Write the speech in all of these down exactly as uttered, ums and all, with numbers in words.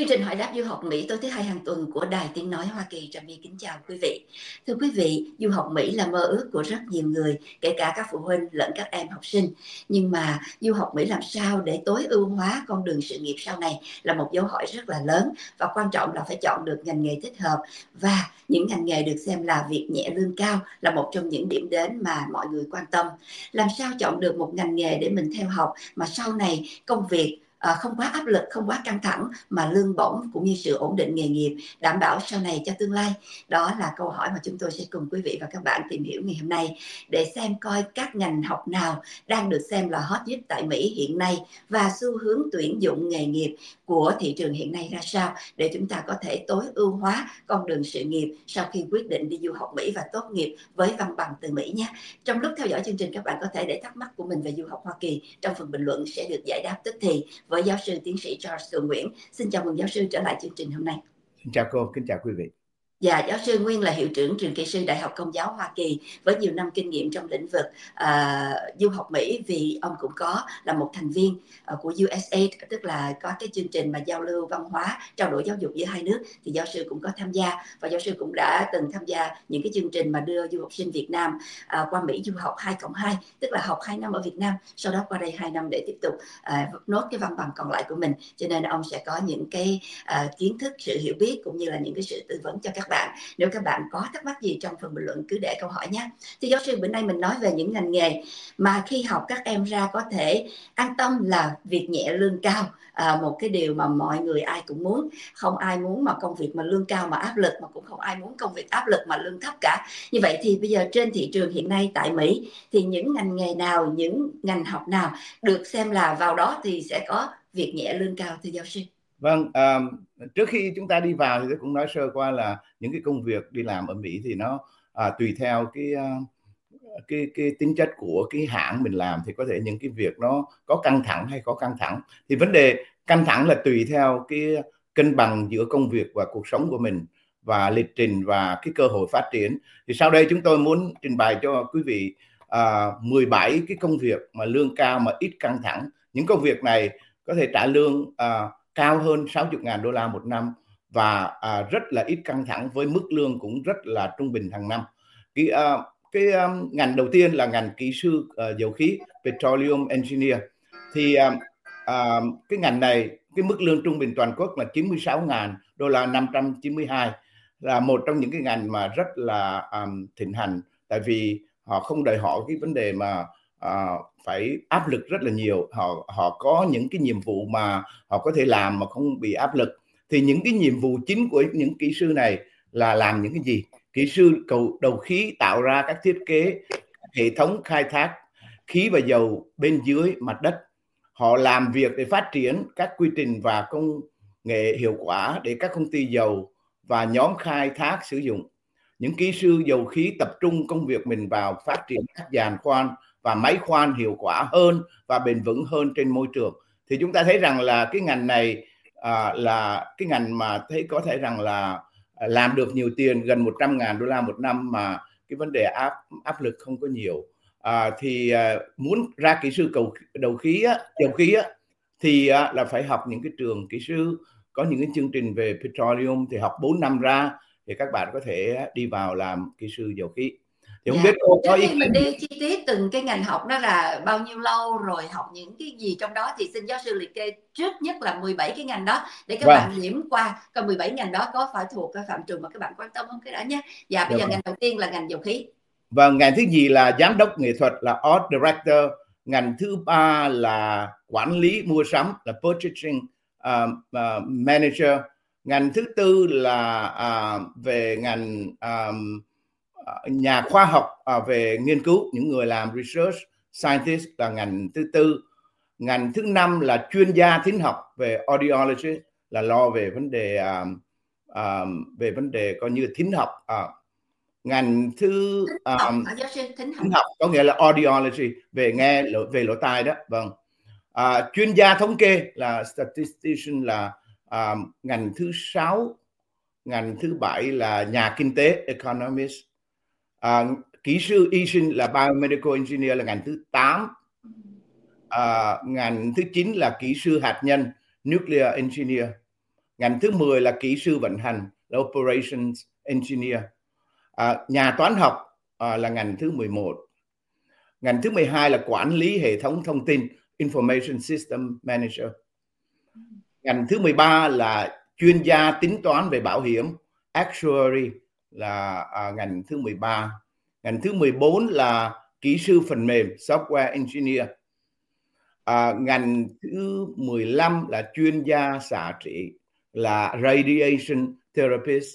Chương trình Hỏi đáp du học Mỹ tối thứ hai hàng tuần của Đài Tiếng Nói Hoa Kỳ Trà My kính chào quý vị. Thưa quý vị, du học Mỹ là mơ ước của rất nhiều người, kể cả các phụ huynh lẫn các em học sinh. Nhưng mà du học Mỹ làm sao để tối ưu hóa con đường sự nghiệp sau này là một dấu hỏi rất là lớn, và quan trọng là phải chọn được ngành nghề thích hợp, và những ngành nghề được xem là việc nhẹ lương cao là một trong những điểm đến mà mọi người quan tâm. Làm sao chọn được một ngành nghề để mình theo học mà sau này công việc À, không quá áp lực, không quá căng thẳng, mà lương bổng cũng như sự ổn định nghề nghiệp, đảm bảo sau này cho tương lai. Đó là câu hỏi mà chúng tôi sẽ cùng quý vị và các bạn tìm hiểu ngày hôm nay, để xem coi các ngành học nào đang được xem là hot nhất tại Mỹ hiện nay, và xu hướng tuyển dụng nghề nghiệp của thị trường hiện nay ra sao, để chúng ta có thể tối ưu hóa con đường sự nghiệp sau khi quyết định đi du học Mỹ và tốt nghiệp với văn bằng từ Mỹ nhé. Trong lúc theo dõi chương trình, các bạn có thể để thắc mắc của mình về du học Hoa Kỳ trong phần bình luận sẽ được giải đáp tức thì với giáo sư tiến sĩ Charles Cường Nguyễn. Xin chào mừng giáo sư trở lại chương trình hôm nay. Xin chào cô, kính chào quý vị. Dạ, giáo sư nguyên là hiệu trưởng trường kỹ sư Đại học Công giáo Hoa Kỳ với nhiều năm kinh nghiệm trong lĩnh vực uh, du học Mỹ, vì ông cũng có là một thành viên uh, của u ét a, tức là có cái chương trình mà giao lưu văn hóa, trao đổi giáo dục giữa hai nước, thì giáo sư cũng có tham gia, và giáo sư cũng đã từng tham gia những cái chương trình mà đưa du học sinh Việt Nam uh, qua Mỹ du học hai cộng hai, tức là học hai năm ở Việt Nam, sau đó qua đây hai năm để tiếp tục uh, nốt cái văn bằng còn lại của mình. Cho nên ông sẽ có những cái uh, kiến thức, sự hiểu biết cũng như là những cái sự tư vấn cho các bạn. Nếu các bạn có thắc mắc gì trong phần bình luận cứ để câu hỏi nhé. Thì giáo sư, bữa nay mình nói về những ngành nghề mà khi học các em ra có thể an tâm là việc nhẹ lương cao, à, một cái điều mà mọi người ai cũng muốn. Không ai muốn mà công việc mà lương cao mà áp lực, mà cũng không ai muốn công việc áp lực mà lương thấp cả. Như vậy thì bây giờ trên thị trường hiện nay tại Mỹ thì những ngành nghề nào, những ngành học nào được xem là vào đó thì sẽ có việc nhẹ lương cao, thưa giáo sư? Vâng, um, trước khi chúng ta đi vào thì tôi cũng nói sơ qua là những cái công việc đi làm ở Mỹ thì nó à, tùy theo cái, uh, cái cái tính chất của cái hãng mình làm, thì có thể những cái việc nó có căng thẳng hay có căng thẳng. Thì vấn đề căng thẳng là tùy theo cái cân bằng giữa công việc và cuộc sống của mình, và lịch trình và cái cơ hội phát triển. Thì sau đây chúng tôi muốn trình bày cho quý vị uh, mười bảy cái công việc mà lương cao mà ít căng thẳng. Những công việc này có thể trả lương uh, cao hơn sáu mươi nghìn đô la một năm, và à, rất là ít căng thẳng với mức lương cũng rất là trung bình hàng năm. Cái, à, cái um, ngành đầu tiên là ngành kỹ sư uh, dầu khí, Petroleum Engineer. Thì uh, uh, cái ngành này, cái mức lương trung bình toàn quốc là chín mươi sáu nghìn đô la năm trăm chín mươi hai, là một trong những cái ngành mà rất là um, thịnh hành, tại vì họ không đòi hỏi cái vấn đề mà uh, phải áp lực rất là nhiều. Họ họ có những cái nhiệm vụ mà họ có thể làm mà không bị áp lực. Thì những cái nhiệm vụ chính của những kỹ sư này là làm những cái gì? Kỹ sư cầu đầu khí tạo ra các thiết kế hệ thống khai thác khí và dầu bên dưới mặt đất. Họ làm việc để phát triển các quy trình và công nghệ hiệu quả để các công ty dầu và nhóm khai thác sử dụng. Những kỹ sư dầu khí tập trung công việc mình vào phát triển các giàn khoan và máy khoan hiệu quả hơn và bền vững hơn trên môi trường. Thì chúng ta thấy rằng là cái ngành này à, là cái ngành mà thấy có thể rằng là làm được nhiều tiền, gần một trăm nghìn đô la một năm, mà cái vấn đề áp áp lực không có nhiều. À, thì à, muốn ra kỹ sư cầu đầu khí á, dầu khí á, thì à, là phải học những cái trường kỹ sư có những cái chương trình về petroleum, thì học bốn năm ra thì các bạn có thể đi vào làm kỹ sư dầu khí. Thì không Dạ. biết cô có Trước ý khi mình đi chi tiết từng cái ngành học đó là bao nhiêu lâu, rồi học những cái gì trong đó, thì xin giáo sư liệt kê trước nhất là mười bảy cái ngành đó để các vâng. bạn điểm qua coi mười bảy ngành đó có phải thuộc cái phạm trù mà các bạn quan tâm không, cái đã nhé. Dạ, bây Dạ, giờ vâng. ngành đầu tiên là ngành dầu khí. Vâng, ngành thứ nhì là giám đốc nghệ thuật, là art director. Ngành thứ ba là quản lý mua sắm, là purchasing uh, uh, manager. Ngành thứ tư là uh, về ngành um, nhà khoa học, uh, về nghiên cứu, những người làm research scientist là ngành thứ tư. Ngành thứ năm là chuyên gia thính học, về audiology, là lo về vấn đề um, um, về vấn đề coi như thính học. Uh, ngành thứ um, học, thính học. thính học có nghĩa là audiology, về nghe về lỗ tai đó. Vâng. À, chuyên gia thống kê là statistician, là um, ngành thứ sáu. Ngành thứ bảy là nhà kinh tế, economist. À, kỹ sư y sinh là biomedical engineer, là ngành thứ tám. À, ngành thứ chín là kỹ sư hạt nhân, nuclear engineer. Ngành thứ mười là kỹ sư vận hành, là Operations Engineer. À, nhà toán học à, là ngành thứ mười một. Ngành thứ mười hai là quản lý hệ thống thông tin, Information System Manager. Ngành thứ mười ba là chuyên gia tính toán về bảo hiểm, Actuary là à, ngành thứ mười ba. Ngành thứ mười bốn là kỹ sư phần mềm, Software Engineer. À, ngành thứ mười lăm là chuyên gia xạ trị, là Radiation Therapist.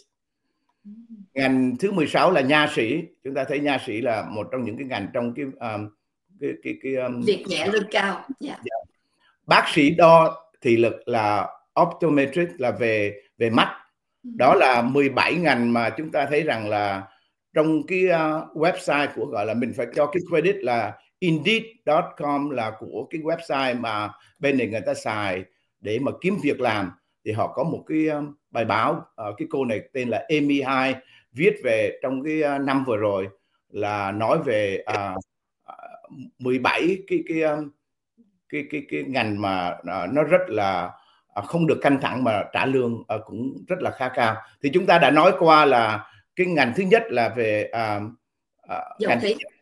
Ngành thứ mười sáu là nha sĩ. Chúng ta thấy nha sĩ là một trong những cái ngành trong cái um, cái cái, cái um, việc nhẹ lương cao. Yeah. Bác sĩ đo thị lực là optometrist, là về về mắt. Đó là mười bảy ngành mà chúng ta thấy rằng là trong cái uh, website của, gọi là mình phải cho cái credit là Indeed chấm com, là của cái website mà bên này người ta xài để mà kiếm việc làm. Thì họ có một cái um, bài báo, uh, cái cô này tên là Amy Hai, viết về trong cái uh, năm vừa rồi, là nói về uh, mười bảy cái cái um, cái cái cái ngành mà uh, nó rất là uh, không được căng thẳng mà trả lương uh, cũng rất là khá cao. Thì chúng ta đã nói qua là cái ngành thứ nhất là về uh, uh, ngành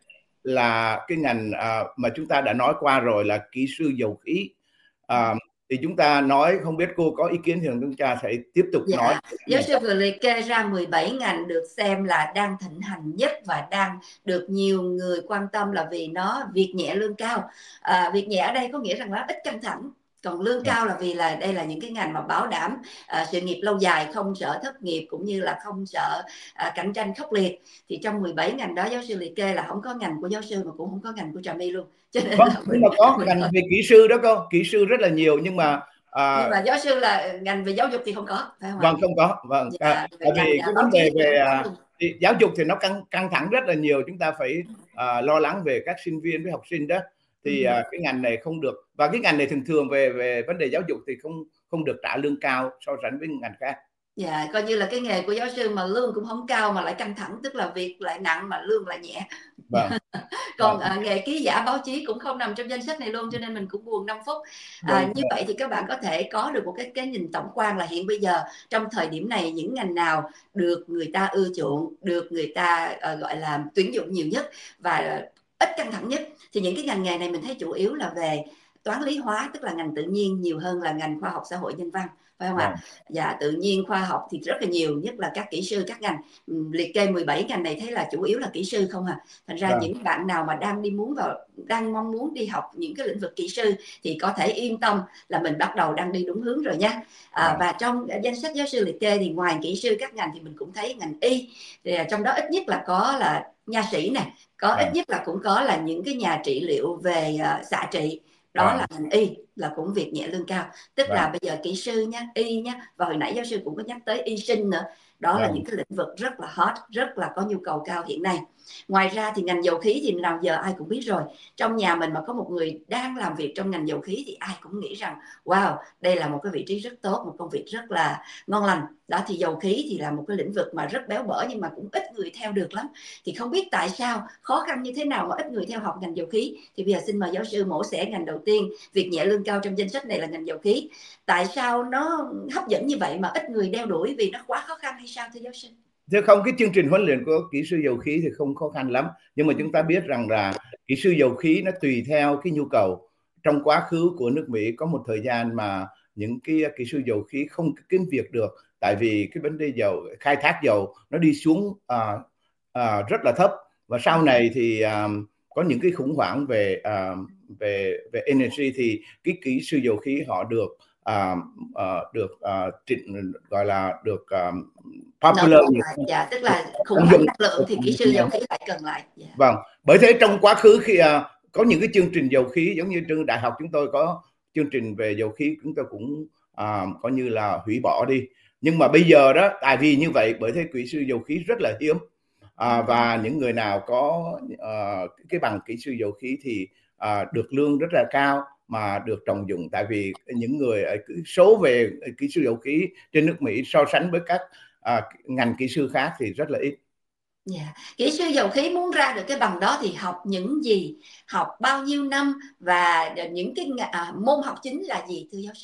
là cái ngành uh, mà chúng ta đã nói qua rồi là kỹ sư dầu khí. Uh, thì chúng ta nói, không biết cô có ý kiến thì chúng ta sẽ tiếp tục dạ. nói. Giáo sư vừa liệt kê ra mười bảy ngành được xem là đang thịnh hành nhất và đang được nhiều người quan tâm là vì nó việc nhẹ lương cao. À, việc nhẹ ở đây có nghĩa rằng nó ít căng thẳng, còn lương cao là vì là đây là những cái ngành mà bảo đảm à, sự nghiệp lâu dài, không sợ thất nghiệp cũng như là không sợ à, cạnh tranh khốc liệt. Thì trong mười bảy ngành đó giáo sư liệt kê là không có ngành của giáo sư mà cũng không có ngành của Trà My luôn. Cho nên vâng, là nhưng mà có ngành về kỹ sư đó, cô kỹ sư rất là nhiều, nhưng mà à, nhưng mà giáo sư là ngành về giáo dục thì không có, phải không? Vâng, không có. Vâng, dạ, à, tại vì cái vấn đề về thì giáo dục thì nó căng căng thẳng rất là nhiều, chúng ta phải à, lo lắng về các sinh viên với học sinh đó. Thì à, cái ngành này không được, và cái ngành này thường thường về về vấn đề giáo dục thì không không được trả lương cao so sánh với ngành khác. Dạ, coi như là cái nghề của giáo sư mà lương cũng không cao mà lại căng thẳng, tức là việc lại nặng mà lương lại nhẹ. Vâng. Còn vâng. À, nghề ký giả báo chí cũng không nằm trong danh sách này luôn, cho nên mình cũng buồn năm phút. À, vâng. Như vậy thì các bạn có thể có được một cái cái nhìn tổng quan là hiện bây giờ trong thời điểm này những ngành nào được người ta ưa chuộng, được người ta uh, gọi là tuyển dụng nhiều nhất và ít căng thẳng nhất. Thì những cái ngành nghề này mình thấy chủ yếu là về toán lý hóa, tức là ngành tự nhiên nhiều hơn là ngành khoa học xã hội nhân văn, phải không ạ? À? Dạ, tự nhiên khoa học thì rất là nhiều, nhất là các kỹ sư, các ngành liệt kê mười bảy ngành này thấy là chủ yếu là kỹ sư không à. Thành ra à. những bạn nào mà đang đi muốn vào, đang mong muốn đi học những cái lĩnh vực kỹ sư thì có thể yên tâm là mình bắt đầu đang đi đúng hướng rồi nha. À, à. Và trong danh sách giáo sư liệt kê thì ngoài kỹ sư các ngành thì mình cũng thấy ngành y, thì trong đó ít nhất là có là nha sĩ nè, có à. ít nhất là cũng có là những cái nhà trị liệu về uh, xạ trị. Đó à. là ngành y, là cũng việc nhẹ lương cao, tức à. là bây giờ kỹ sư nha, y nha, và hồi nãy giáo sư cũng có nhắc tới y sinh nữa. Đó à. là những cái lĩnh vực rất là hot, rất là có nhu cầu cao hiện nay. Ngoài ra thì ngành dầu khí thì nào giờ ai cũng biết rồi. Trong nhà mình mà có một người đang làm việc trong ngành dầu khí thì ai cũng nghĩ rằng wow, đây là một cái vị trí rất tốt, một công việc rất là ngon lành. Đó, thì dầu khí thì là một cái lĩnh vực mà rất béo bở nhưng mà cũng ít người theo được lắm. Thì không biết tại sao, khó khăn như thế nào mà ít người theo học ngành dầu khí. Thì bây giờ xin mời giáo sư mổ xẻ ngành đầu tiên, việc nhẹ lương cao trong danh sách này là ngành dầu khí. Tại sao nó hấp dẫn như vậy mà ít người đeo đuổi, vì nó quá khó khăn hay sao thưa giáo sư? Chứ không, cái chương trình huấn luyện của kỹ sư dầu khí thì không khó khăn lắm, nhưng mà chúng ta biết rằng là kỹ sư dầu khí nó tùy theo cái nhu cầu. Trong quá khứ của nước Mỹ có một thời gian mà những cái kỹ sư dầu khí không kiếm việc được, tại vì cái vấn đề dầu, khai thác dầu nó đi xuống à, à, rất là thấp. Và sau này thì à, có những cái khủng hoảng về à, về về energy thì cái kỹ sư dầu khí họ được À, à, được à, trịnh, gọi là được um, popular. Dạ, tức là khủng hoảng năng lượng thì kỹ sư dầu khí phải cần lại. Dạ. Vâng, bởi thế trong quá khứ khi uh, có những cái chương trình dầu khí, giống như trường đại học chúng tôi có chương trình về dầu khí, chúng tôi cũng uh, coi như là hủy bỏ đi. Nhưng mà bây giờ đó, tại vì như vậy, bởi thế kỹ sư dầu khí rất là hiếm, uh, và những người nào có uh, cái bằng kỹ sư dầu khí thì uh, được lương rất là cao mà được trọng dụng, tại vì những người số về kỹ sư dầu khí trên nước Mỹ so sánh với các à, ngành kỹ sư khác thì rất là ít. Yeah. Kỹ sư dầu khí muốn ra được cái bằng đó thì học những gì, học bao nhiêu năm và những cái à, môn học chính là gì thưa giáo sư?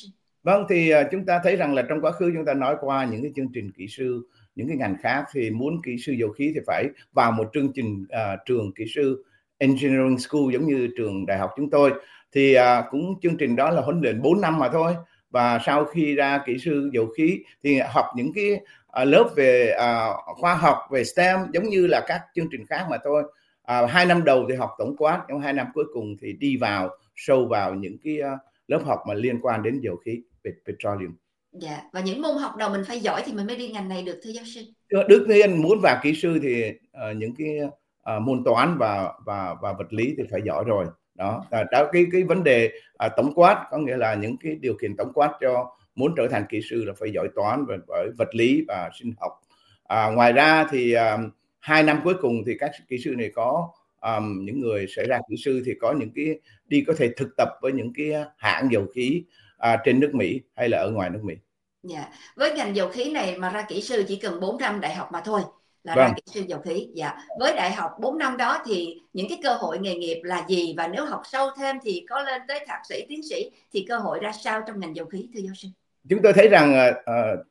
Vâng, thì uh, chúng ta thấy rằng là trong quá khứ chúng ta nói qua những cái chương trình kỹ sư, những cái ngành khác thì muốn kỹ sư dầu khí thì phải vào một chương trình uh, trường kỹ sư Engineering School giống như trường đại học chúng tôi. Thì uh, cũng chương trình đó là huấn luyện bốn năm mà thôi. Và sau khi ra kỹ sư dầu khí thì học những cái uh, lớp về uh, khoa học, về STEM giống như là các chương trình khác mà thôi. Uh, hai năm đầu thì học tổng quát, trong hai năm cuối cùng thì đi vào sâu vào những cái uh, lớp học mà liên quan đến dầu khí, petroleum. Dạ, và những môn học đầu mình phải giỏi thì mình mới đi ngành này được thưa giáo sư. Đương nhiên muốn vào kỹ sư thì uh, những cái uh, môn toán và và và vật lý thì phải giỏi rồi. Đó, uh, đó cái cái vấn đề uh, tổng quát, có nghĩa là những cái điều kiện tổng quát cho muốn trở thành kỹ sư là phải giỏi toán và, và vật lý và sinh học. Uh, ngoài ra thì um, hai năm cuối cùng thì các kỹ sư này có um, những người sẽ ra kỹ sư thì có những cái đi có thể thực tập với những cái hãng dầu khí uh, trên nước Mỹ hay là ở ngoài nước Mỹ. Dạ, với ngành dầu khí này mà ra kỹ sư chỉ cần bốn năm đại học mà thôi là Vâng. ra kỹ sư dầu khí. Dạ, với đại học bốn năm đó thì những cái cơ hội nghề nghiệp là gì, và nếu học sâu thêm thì có lên tới thạc sĩ, tiến sĩ thì cơ hội ra sao trong ngành dầu khí thưa giáo sư? Chúng tôi thấy rằng uh,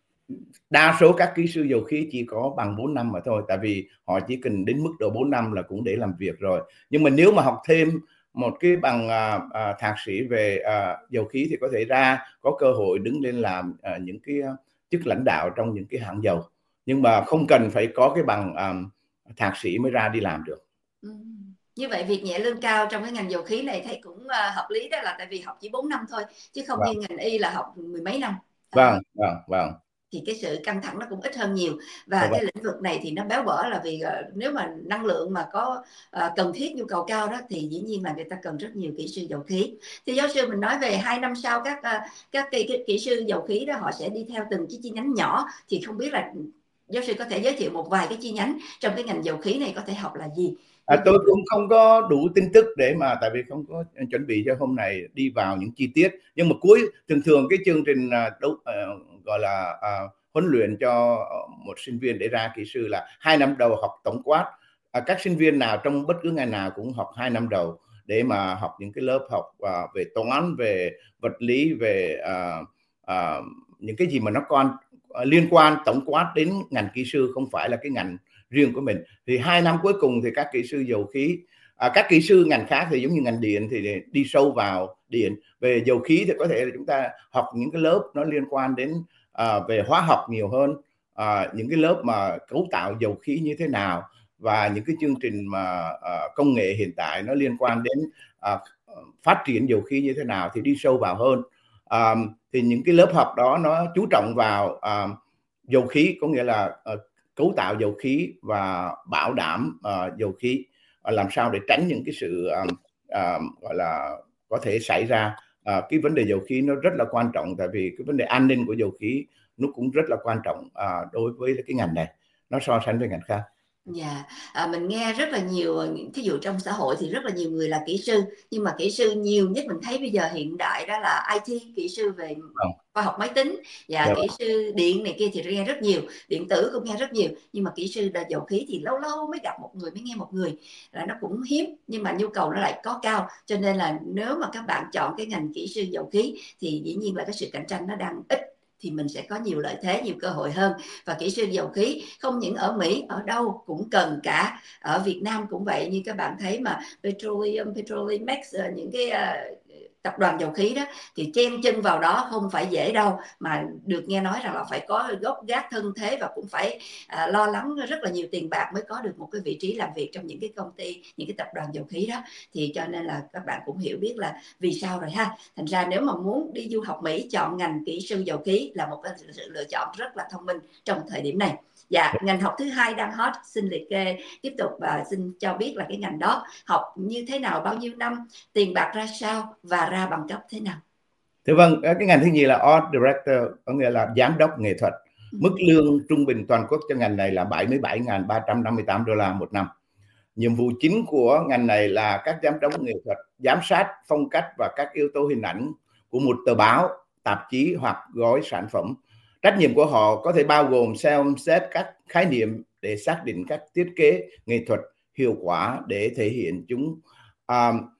đa số các kỹ sư dầu khí chỉ có bằng bốn năm mà thôi, tại vì họ chỉ cần đến mức độ bốn năm là cũng để làm việc rồi. Nhưng mà nếu mà học thêm một cái bằng uh, uh, thạc sĩ về uh, dầu khí thì có thể ra có cơ hội đứng lên làm uh, những cái uh, chức lãnh đạo trong những cái hãng dầu, nhưng mà không cần phải có cái bằng um, thạc sĩ mới ra đi làm được. Ừ. Như vậy việc nhẹ lương cao trong cái ngành dầu khí này thấy cũng uh, hợp lý, đó là tại vì học chỉ bốn năm thôi chứ không Vâng. như ngành y là học mười mấy năm. Vâng, vâng, vâng. Thì cái sự căng thẳng nó cũng ít hơn nhiều, và vâng. cái lĩnh vực này thì nó béo bở là vì uh, nếu mà năng lượng mà có uh, cần thiết nhu cầu cao đó thì dĩ nhiên là người ta cần rất nhiều kỹ sư dầu khí. Thì giáo sư mình nói về hai năm sau các uh, các kỹ, kỹ, kỹ sư dầu khí đó họ sẽ đi theo từng cái chi nhánh nhỏ, thì không biết là giáo sư có thể giới thiệu một vài cái chi nhánh trong cái ngành dầu khí này có thể học là gì? À, tôi cũng không có đủ tin tức để mà, tại vì không có chuẩn bị cho hôm này đi vào những chi tiết, nhưng mà cuối thường thường cái chương trình đấu uh, gọi là uh, huấn luyện cho một sinh viên để ra kỹ sư là hai năm đầu học tổng quát. Uh, các sinh viên nào trong bất cứ ngành nào cũng học hai năm đầu để mà học những cái lớp học uh, về toán, về vật lý, về uh, uh, những cái gì mà nó còn uh, liên quan tổng quát đến ngành kỹ sư, không phải là cái ngành riêng của mình. Thì hai năm cuối cùng thì các kỹ sư dầu khí, à, các kỹ sư ngành khác thì giống như ngành điện thì đi sâu vào điện. Về dầu khí thì có thể là chúng ta học những cái lớp nó liên quan đến à, về hóa học nhiều hơn, à, những cái lớp mà cấu tạo dầu khí như thế nào, và những cái chương trình mà à, công nghệ hiện tại nó liên quan đến à, phát triển dầu khí như thế nào thì đi sâu vào hơn. À, thì những cái lớp học đó nó chú trọng vào à, dầu khí, có nghĩa là à, cấu tạo dầu khí và bảo đảm uh, dầu khí, uh, làm sao để tránh những cái sự uh, uh, gọi là có thể xảy ra. Uh, cái vấn đề dầu khí nó rất là quan trọng, tại vì cái vấn đề an ninh của dầu khí nó cũng rất là quan trọng uh, đối với cái ngành này, nó so sánh với ngành khác. Dạ, yeah. à, mình nghe rất là nhiều, thí dụ trong xã hội thì rất là nhiều người là kỹ sư, nhưng mà kỹ sư nhiều nhất mình thấy bây giờ hiện đại đó là i tê, kỹ sư về khoa học máy tính, và Dạ kỹ vâng. sư điện này kia thì nghe rất nhiều, điện tử cũng nghe rất nhiều, nhưng mà kỹ sư dầu khí thì lâu lâu mới gặp một người, mới nghe một người, là nó cũng hiếm, nhưng mà nhu cầu nó lại có cao, cho nên là nếu mà các bạn chọn cái ngành kỹ sư dầu khí thì dĩ nhiên là cái sự cạnh tranh nó đang ít, thì mình sẽ có nhiều lợi thế, nhiều cơ hội hơn. Và kỹ sư dầu khí không những ở Mỹ, ở đâu cũng cần cả, ở Việt Nam cũng vậy, như các bạn thấy mà Petroleum, Petrolimex, những cái uh, tập đoàn dầu khí đó thì chen chân vào đó không phải dễ đâu, mà được nghe nói rằng là phải có gốc gác thân thế và cũng phải à, lo lắng rất là nhiều tiền bạc mới có được một cái vị trí làm việc trong những cái công ty, những cái tập đoàn dầu khí đó. Thì cho nên là các bạn cũng hiểu biết là vì sao rồi ha. Thành ra nếu mà muốn đi du học Mỹ, chọn ngành kỹ sư dầu khí là một cái sự lựa chọn rất là thông minh trong thời điểm này. Dạ, ngành học thứ hai đang hot, xin liệt kê tiếp tục và xin cho biết là cái ngành đó học như thế nào, bao nhiêu năm, tiền bạc ra sao và ra bằng cấp thế nào? Thưa vâng, cái ngành thứ nhì là Art Director, có nghĩa là giám đốc nghệ thuật. Ừ. Mức lương trung bình toàn quốc cho ngành này là bảy mươi bảy nghìn ba trăm năm mươi tám đô la một năm. Nhiệm vụ chính của ngành này là các giám đốc nghệ thuật giám sát phong cách và các yếu tố hình ảnh của một tờ báo, tạp chí hoặc gói sản phẩm. Trách nhiệm của họ có thể bao gồm xem xét các khái niệm để xác định các thiết kế nghệ thuật hiệu quả để thể hiện chúng, uh,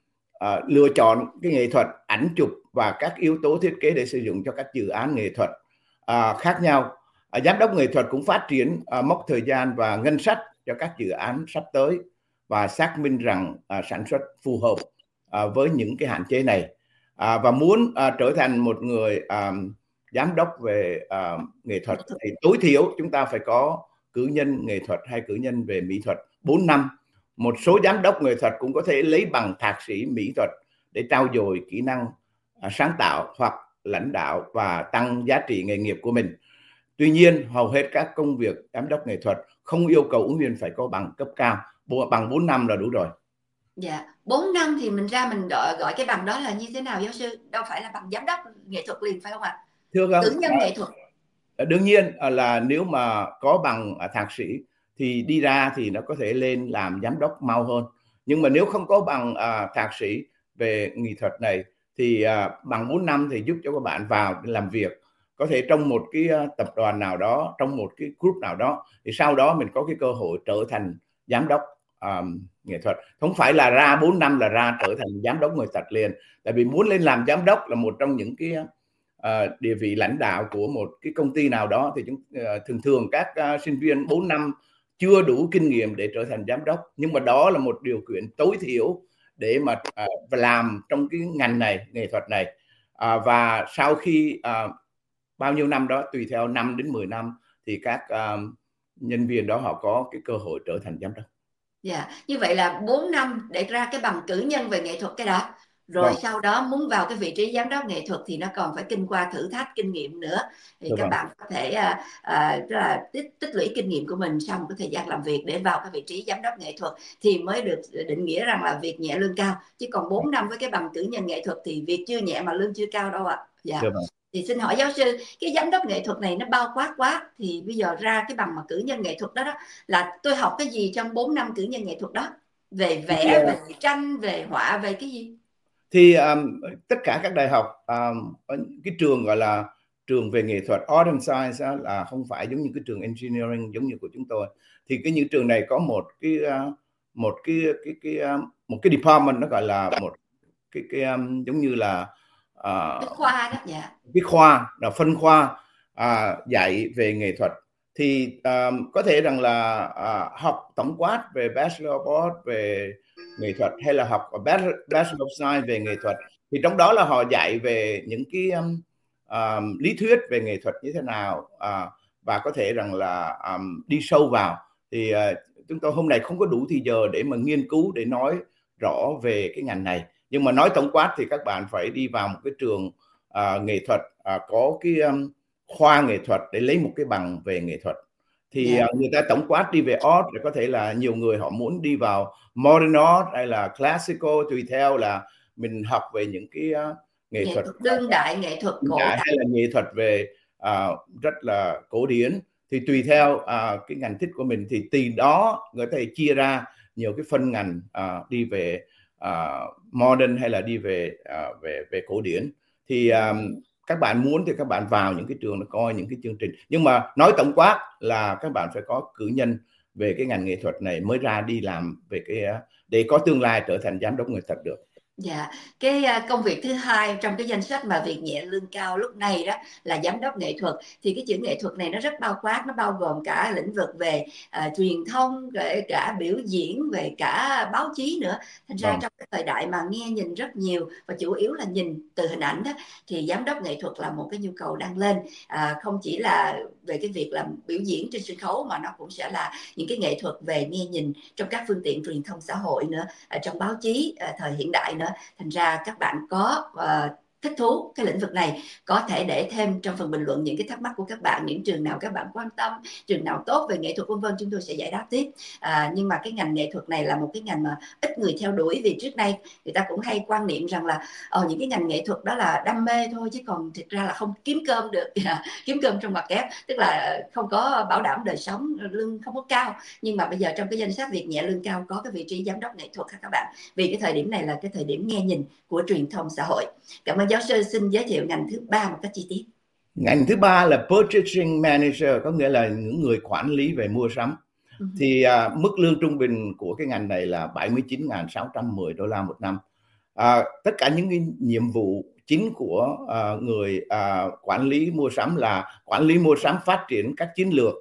à, lựa chọn cái nghệ thuật ảnh chụp và các yếu tố thiết kế để sử dụng cho các dự án nghệ thuật à, khác nhau. À, giám đốc nghệ thuật cũng phát triển à, mốc thời gian và ngân sách cho các dự án sắp tới và xác minh rằng à, sản xuất phù hợp à, với những cái hạn chế này. À, và muốn à, trở thành một người à, giám đốc về à, nghệ thuật thì tối thiểu chúng ta phải có cử nhân nghệ thuật hay cử nhân về mỹ thuật bốn năm. Một số giám đốc nghệ thuật cũng có thể lấy bằng thạc sĩ mỹ thuật để trau dồi kỹ năng à, sáng tạo hoặc lãnh đạo và tăng giá trị nghề nghiệp của mình. Tuy nhiên, hầu hết các công việc giám đốc nghệ thuật không yêu cầu ứng viên phải có bằng cấp cao, bằng bốn năm là đủ rồi. Dạ, bốn năm thì mình ra mình gọi, gọi cái bằng đó là như thế nào giáo sư? Đâu phải là bằng giám đốc nghệ thuật liền phải không ạ? Thưa không? Cử nhân nghệ thuật. Đương nhiên là nếu mà có bằng thạc sĩ thì đi ra thì nó có thể lên làm giám đốc mau hơn. Nhưng mà nếu không có bằng à, thạc sĩ về nghệ thuật này thì à, bằng bốn năm thì giúp cho các bạn vào làm việc. Có thể trong một cái tập đoàn nào đó, trong một cái group nào đó, thì sau đó mình có cái cơ hội trở thành giám đốc um, nghệ thuật. Không phải là ra bốn năm là ra trở thành giám đốc nghệ thuật liền. Tại vì muốn lên làm giám đốc là một trong những cái uh, địa vị lãnh đạo của một cái công ty nào đó, thì chúng uh, thường thường các uh, sinh viên bốn năm chưa đủ kinh nghiệm để trở thành giám đốc. Nhưng mà đó là một điều kiện tối thiểu để mà uh, làm trong cái ngành này, nghệ thuật này. Uh, và sau khi uh, bao nhiêu năm đó, tùy theo năm đến mười năm, thì các um, nhân viên đó họ có cái cơ hội trở thành giám đốc. Dạ, yeah. Như vậy là bốn năm để ra cái bằng cử nhân về nghệ thuật cái đó. Rồi vâng. Sau đó muốn vào cái vị trí giám đốc nghệ thuật thì nó còn phải kinh qua thử thách kinh nghiệm nữa. Thì Được các vâng. bạn có thể uh, uh, là tích, tích lũy kinh nghiệm của mình sau một cái thời gian làm việc để vào cái vị trí giám đốc nghệ thuật thì mới được định nghĩa rằng là việc nhẹ lương cao. Chứ còn bốn năm với cái bằng cử nhân nghệ thuật thì việc chưa nhẹ mà lương chưa cao đâu ạ. Dạ. Yeah. Thì xin hỏi giáo sư, cái giám đốc nghệ thuật này nó bao quát quá, thì bây giờ ra cái bằng mà cử nhân nghệ thuật đó, đó là tôi học cái gì trong bốn năm cử nhân nghệ thuật đó? Về vẽ, yeah. về tranh, về họa, về cái gì? Thì um, tất cả các đại học, um, cái trường gọi là trường về nghệ thuật, Art and Science á, là không phải giống như cái trường Engineering giống như của chúng tôi. Thì cái những trường này có một cái uh, một cái cái cái uh, một cái department, nó gọi là một cái cái um, giống như là uh, cái khoa đó, dạ. cái khoa là phân khoa uh, dạy về nghệ thuật. Thì um, có thể rằng là uh, học tổng quát về Bachelor of Art về nghệ thuật, hay là học Bachelor of Science về nghệ thuật, thì trong đó là họ dạy về những cái um, um, lý thuyết về nghệ thuật như thế nào, uh, và có thể rằng là um, đi sâu vào. Thì uh, chúng tôi hôm nay không có đủ thì giờ để mà nghiên cứu, để nói rõ về cái ngành này. Nhưng mà nói tổng quát thì các bạn phải đi vào một cái trường uh, nghệ thuật uh, có cái um, khoa nghệ thuật để lấy một cái bằng về nghệ thuật. Thì yeah. uh, người ta tổng quát đi về art, để có thể là nhiều người họ muốn đi vào modern art hay là classical, tùy theo là mình học về những cái uh, nghệ, nghệ thuật đương đại, nghệ thuật cổ đại, hay là nghệ thuật về uh, rất là cổ điển. Thì tùy theo uh, cái ngành thích của mình, thì từ đó người ta chia ra nhiều cái phân ngành uh, đi về uh, modern hay là đi về uh, về về cổ điển. Thì um, các bạn muốn thì các bạn vào những cái trường để coi những cái chương trình. Nhưng mà nói tổng quát là các bạn phải có cử nhân về cái ngành nghệ thuật này mới ra đi làm về cái để có tương lai trở thành giám đốc nghệ thuật được. Dạ, cái công việc thứ hai trong cái danh sách mà việc nhẹ lương cao lúc này đó là giám đốc nghệ thuật. Thì cái chữ nghệ thuật này nó rất bao quát, nó bao gồm cả lĩnh vực về uh, truyền thông, về cả biểu diễn, về cả báo chí nữa. Thành ra ừ. trong cái thời đại mà nghe nhìn rất nhiều và chủ yếu là nhìn từ hình ảnh đó, thì giám đốc nghệ thuật là một cái nhu cầu đang lên. À, không chỉ là về cái việc làm biểu diễn trên sân khấu, mà nó cũng sẽ là những cái nghệ thuật về nghe nhìn trong các phương tiện truyền thông xã hội nữa, ở trong báo chí uh, thời hiện đại nữa. Thành ra các bạn có uh, thích thú cái lĩnh vực này, có thể để thêm trong phần bình luận những cái thắc mắc của các bạn, những trường nào các bạn quan tâm, trường nào tốt về nghệ thuật vân vân, chúng tôi sẽ giải đáp tiếp. À, nhưng mà cái ngành nghệ thuật này là một cái ngành mà ít người theo đuổi, vì trước đây người ta cũng hay quan niệm rằng là ờ, những cái ngành nghệ thuật đó là đam mê thôi, chứ còn thực ra là không kiếm cơm được, kiếm cơm trong mặt kép, tức là không có bảo đảm đời sống, lương không có cao. Nhưng mà bây giờ trong cái danh sách việc nhẹ lương cao có cái vị trí giám đốc nghệ thuật các bạn, vì cái thời điểm này là cái thời điểm nghe nhìn của truyền thông xã hội. Cảm ơn giáo sư. Xin giới thiệu ngành thứ ba một cách chi tiết. Ngành thứ ba là Purchasing Manager, có nghĩa là những người quản lý về mua sắm. Uh-huh. Thì uh, mức lương trung bình của cái ngành này là bảy mươi chín nghìn sáu trăm mười đô la một năm. À, tất cả những cái nhiệm vụ chính của à, người à, quản lý mua sắm là quản lý mua sắm, phát triển các chiến lược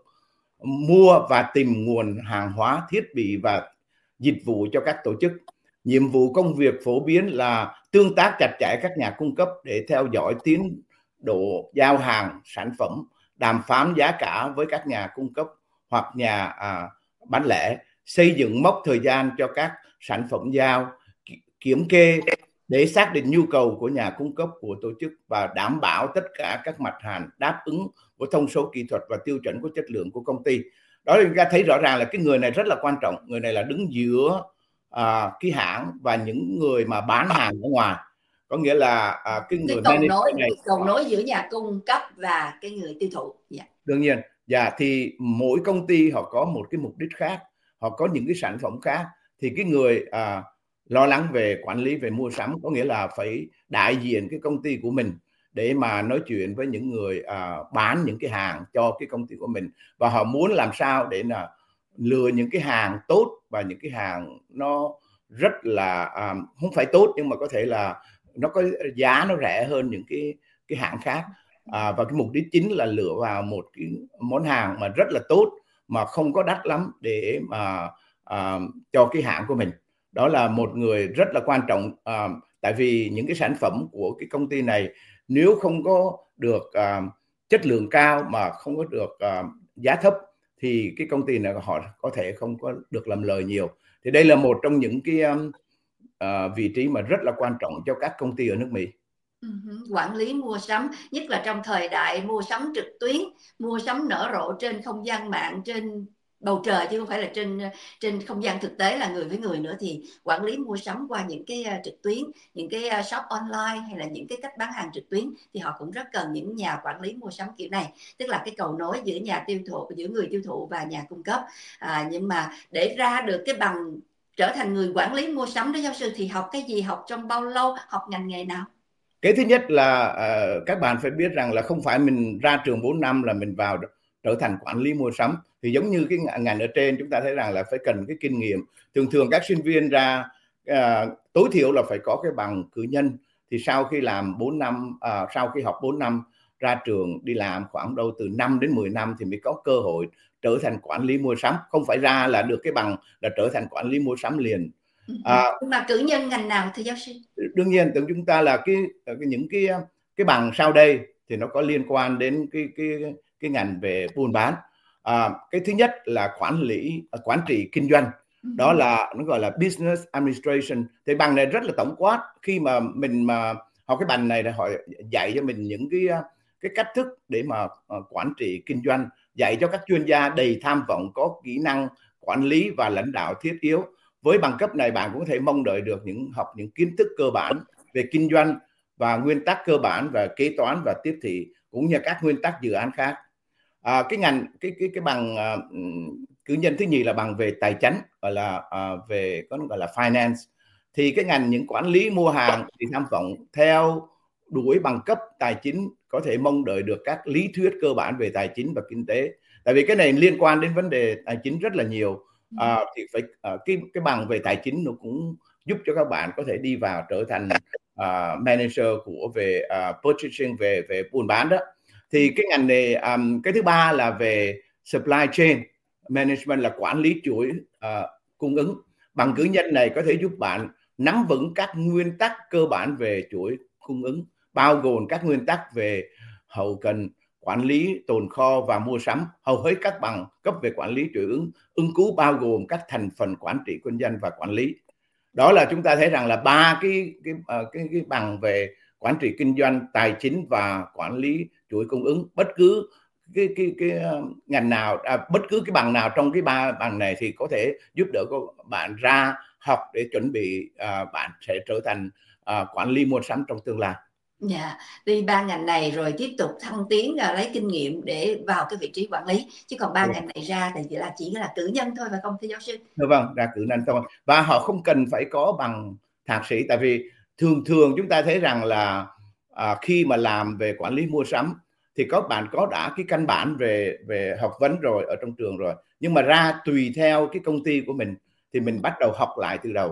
mua và tìm nguồn hàng hóa, thiết bị và dịch vụ cho các tổ chức. Nhiệm vụ công việc phổ biến là tương tác chặt chẽ các nhà cung cấp để theo dõi tiến độ giao hàng sản phẩm, đàm phán giá cả với các nhà cung cấp hoặc nhà à, bán lẻ, xây dựng mốc thời gian cho các sản phẩm giao, kiểm kê để xác định nhu cầu của nhà cung cấp, của tổ chức và đảm bảo tất cả các mặt hàng đáp ứng với thông số kỹ thuật và tiêu chuẩn của chất lượng của công ty. Đó là chúng ta thấy rõ ràng là cái người này rất là quan trọng. Người này là đứng giữa à, cái hãng và những người mà bán hàng ở ngoài. Có nghĩa là à, cái người cái cầu nối này, cầu nối giữa nhà cung cấp và cái người tiêu thụ. Yeah. Đương nhiên, dạ, thì mỗi công ty họ có một cái mục đích khác, họ có những cái sản phẩm khác. Thì cái người à, lo lắng về quản lý về mua sắm có nghĩa là phải đại diện cái công ty của mình để mà nói chuyện với những người à, bán những cái hàng cho cái công ty của mình, và họ muốn làm sao để là lựa những cái hàng tốt và những cái hàng nó rất là à, không phải tốt nhưng mà có thể là nó có giá nó rẻ hơn những cái cái hãng khác. À, và cái mục đích chính là lựa vào một cái món hàng mà rất là tốt mà không có đắt lắm để mà à, cho cái hãng của mình. Đó là một người rất là quan trọng, à, tại vì những cái sản phẩm của cái công ty này nếu không có được à, chất lượng cao mà không có được à, giá thấp thì cái công ty này họ có thể không có được làm lời nhiều. Thì đây là một trong những cái um, uh, vị trí mà rất là quan trọng cho các công ty ở nước Mỹ. Uh-huh. Quản lý mua sắm, nhất là trong thời đại mua sắm trực tuyến, mua sắm nở rộ trên không gian mạng, trên bầu trời chứ không phải là trên trên không gian thực tế là người với người nữa, thì quản lý mua sắm qua những cái uh, trực tuyến, những cái uh, shop online hay là những cái cách bán hàng trực tuyến thì họ cũng rất cần những nhà quản lý mua sắm kiểu này, tức là cái cầu nối giữa nhà tiêu thụ, giữa người tiêu thụ và nhà cung cấp. À, nhưng mà để ra được cái bằng trở thành người quản lý mua sắm đó giáo sư thì học cái gì, học trong bao lâu, học ngành nghề nào? Cái thứ nhất là uh, các bạn phải biết rằng là không phải mình ra trường bốn năm là mình vào trở thành quản lý mua sắm. Thì giống như cái ngành ở trên chúng ta thấy rằng là phải cần cái kinh nghiệm. Thường thường các sinh viên ra uh, tối thiểu là phải có cái bằng cử nhân. Thì sau khi làm bốn năm, uh, sau khi học bốn năm ra trường đi làm khoảng đâu từ năm đến mười năm thì mới có cơ hội trở thành quản lý mua sắm. Không phải ra là được cái bằng là trở thành quản lý mua sắm liền. À, mà cử nhân ngành nào thưa giáo sư? Đương nhiên tưởng chúng ta là cái, cái những cái cái bằng sau đây thì nó có liên quan đến cái cái cái ngành về buôn bán. À, cái thứ nhất là quản lý quản trị kinh doanh, đó là nó gọi là business administration. Thì bằng này rất là tổng quát. Khi mà mình mà học cái bằng này là họ dạy cho mình những cái cái cách thức để mà quản trị kinh doanh, dạy cho các chuyên gia đầy tham vọng có kỹ năng quản lý và lãnh đạo thiết yếu. Với bằng cấp này bạn cũng có thể mong đợi được những học những kiến thức cơ bản về kinh doanh và nguyên tắc cơ bản về kế toán và tiếp thị cũng như các nguyên tắc dự án khác. À, cái ngành cái cái cái bằng uh, cử nhân thứ nhì là bằng về tài chính, gọi là uh, về có gọi là finance. Thì cái ngành những quản lý mua hàng thì tham vọng theo đuổi bằng cấp tài chính có thể mong đợi được các lý thuyết cơ bản về tài chính và kinh tế. Tại vì cái này liên quan đến vấn đề tài chính rất là nhiều. À, thì phải à, cái cái bằng về tài chính nó cũng giúp cho các bạn có thể đi vào trở thành uh, manager của về uh, purchasing, về về buôn bán đó. Thì cái ngành này um, cái thứ ba là về supply chain management, là quản lý chuỗi uh, cung ứng. Bằng cử nhân này có thể giúp bạn nắm vững các nguyên tắc cơ bản về chuỗi cung ứng, bao gồm các nguyên tắc về hậu cần, quản lý tồn kho và mua sắm. Hầu hết các bằng cấp về quản lý chuỗi ứng ứng cứu bao gồm các thành phần quản trị kinh doanh và quản lý. Đó là chúng ta thấy rằng là ba cái cái, cái cái bằng về quản trị kinh doanh, tài chính và quản lý chuỗi cung ứng. Bất cứ cái cái cái ngành nào, à, bất cứ cái bằng nào trong cái ba bằng này thì có thể giúp đỡ các bạn ra học để chuẩn bị à, bạn sẽ trở thành à, quản lý mua sắm trong tương lai. Dạ, đi ba ngành này rồi tiếp tục thăng tiến và lấy kinh nghiệm để vào cái vị trí quản lý, chứ còn ba ngành này ra thì là chỉ là cử nhân thôi, phải không thưa giáo sư? Đúng, vâng, ra cử nhân thôi, và họ không cần phải có bằng thạc sĩ. Tại vì thường thường chúng ta thấy rằng là à, khi mà làm về quản lý mua sắm thì các bạn có đã cái căn bản về về học vấn rồi ở trong trường rồi, nhưng mà ra tùy theo cái công ty của mình thì mình bắt đầu học lại từ đầu,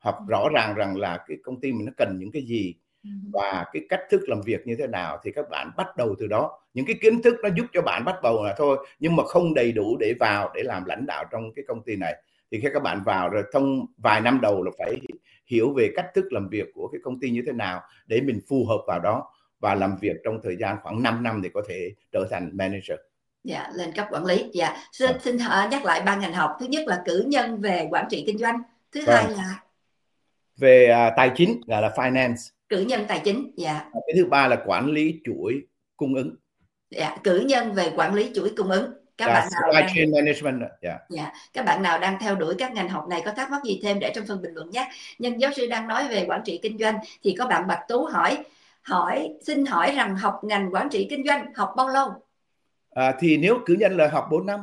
học rõ ràng rằng là cái công ty mình nó cần những cái gì và cái cách thức làm việc như thế nào, thì các bạn bắt đầu từ đó. Những cái kiến thức nó giúp cho bạn bắt đầu là thôi, nhưng mà không đầy đủ để vào để làm lãnh đạo trong cái công ty này. Thì khi các bạn vào rồi, trong vài năm đầu là phải hiểu về cách thức làm việc của cái công ty như thế nào để mình phù hợp vào đó, và làm việc trong thời gian khoảng năm năm để có thể trở thành manager. Dạ, lên cấp quản lý. Dạ, xin, à. xin nhắc lại ba ngành học. Thứ nhất là cử nhân về quản trị kinh doanh. Thứ vâng. hai là về uh, tài chính, gọi là finance. Cử nhân tài chính. Dạ. Cái thứ ba là quản lý chuỗi cung ứng. Dạ, cử nhân về quản lý chuỗi cung ứng. Các yeah, bạn nào đang... chain management. Yeah. Dạ, các bạn nào đang theo đuổi các ngành học này có thắc mắc gì thêm để trong phần bình luận nhé. Nhưng giáo sư đang nói về quản trị kinh doanh thì có bạn Bạch Tú hỏi hỏi xin hỏi rằng học ngành quản trị kinh doanh học bao lâu? À, thì nếu cử nhân là học bốn năm.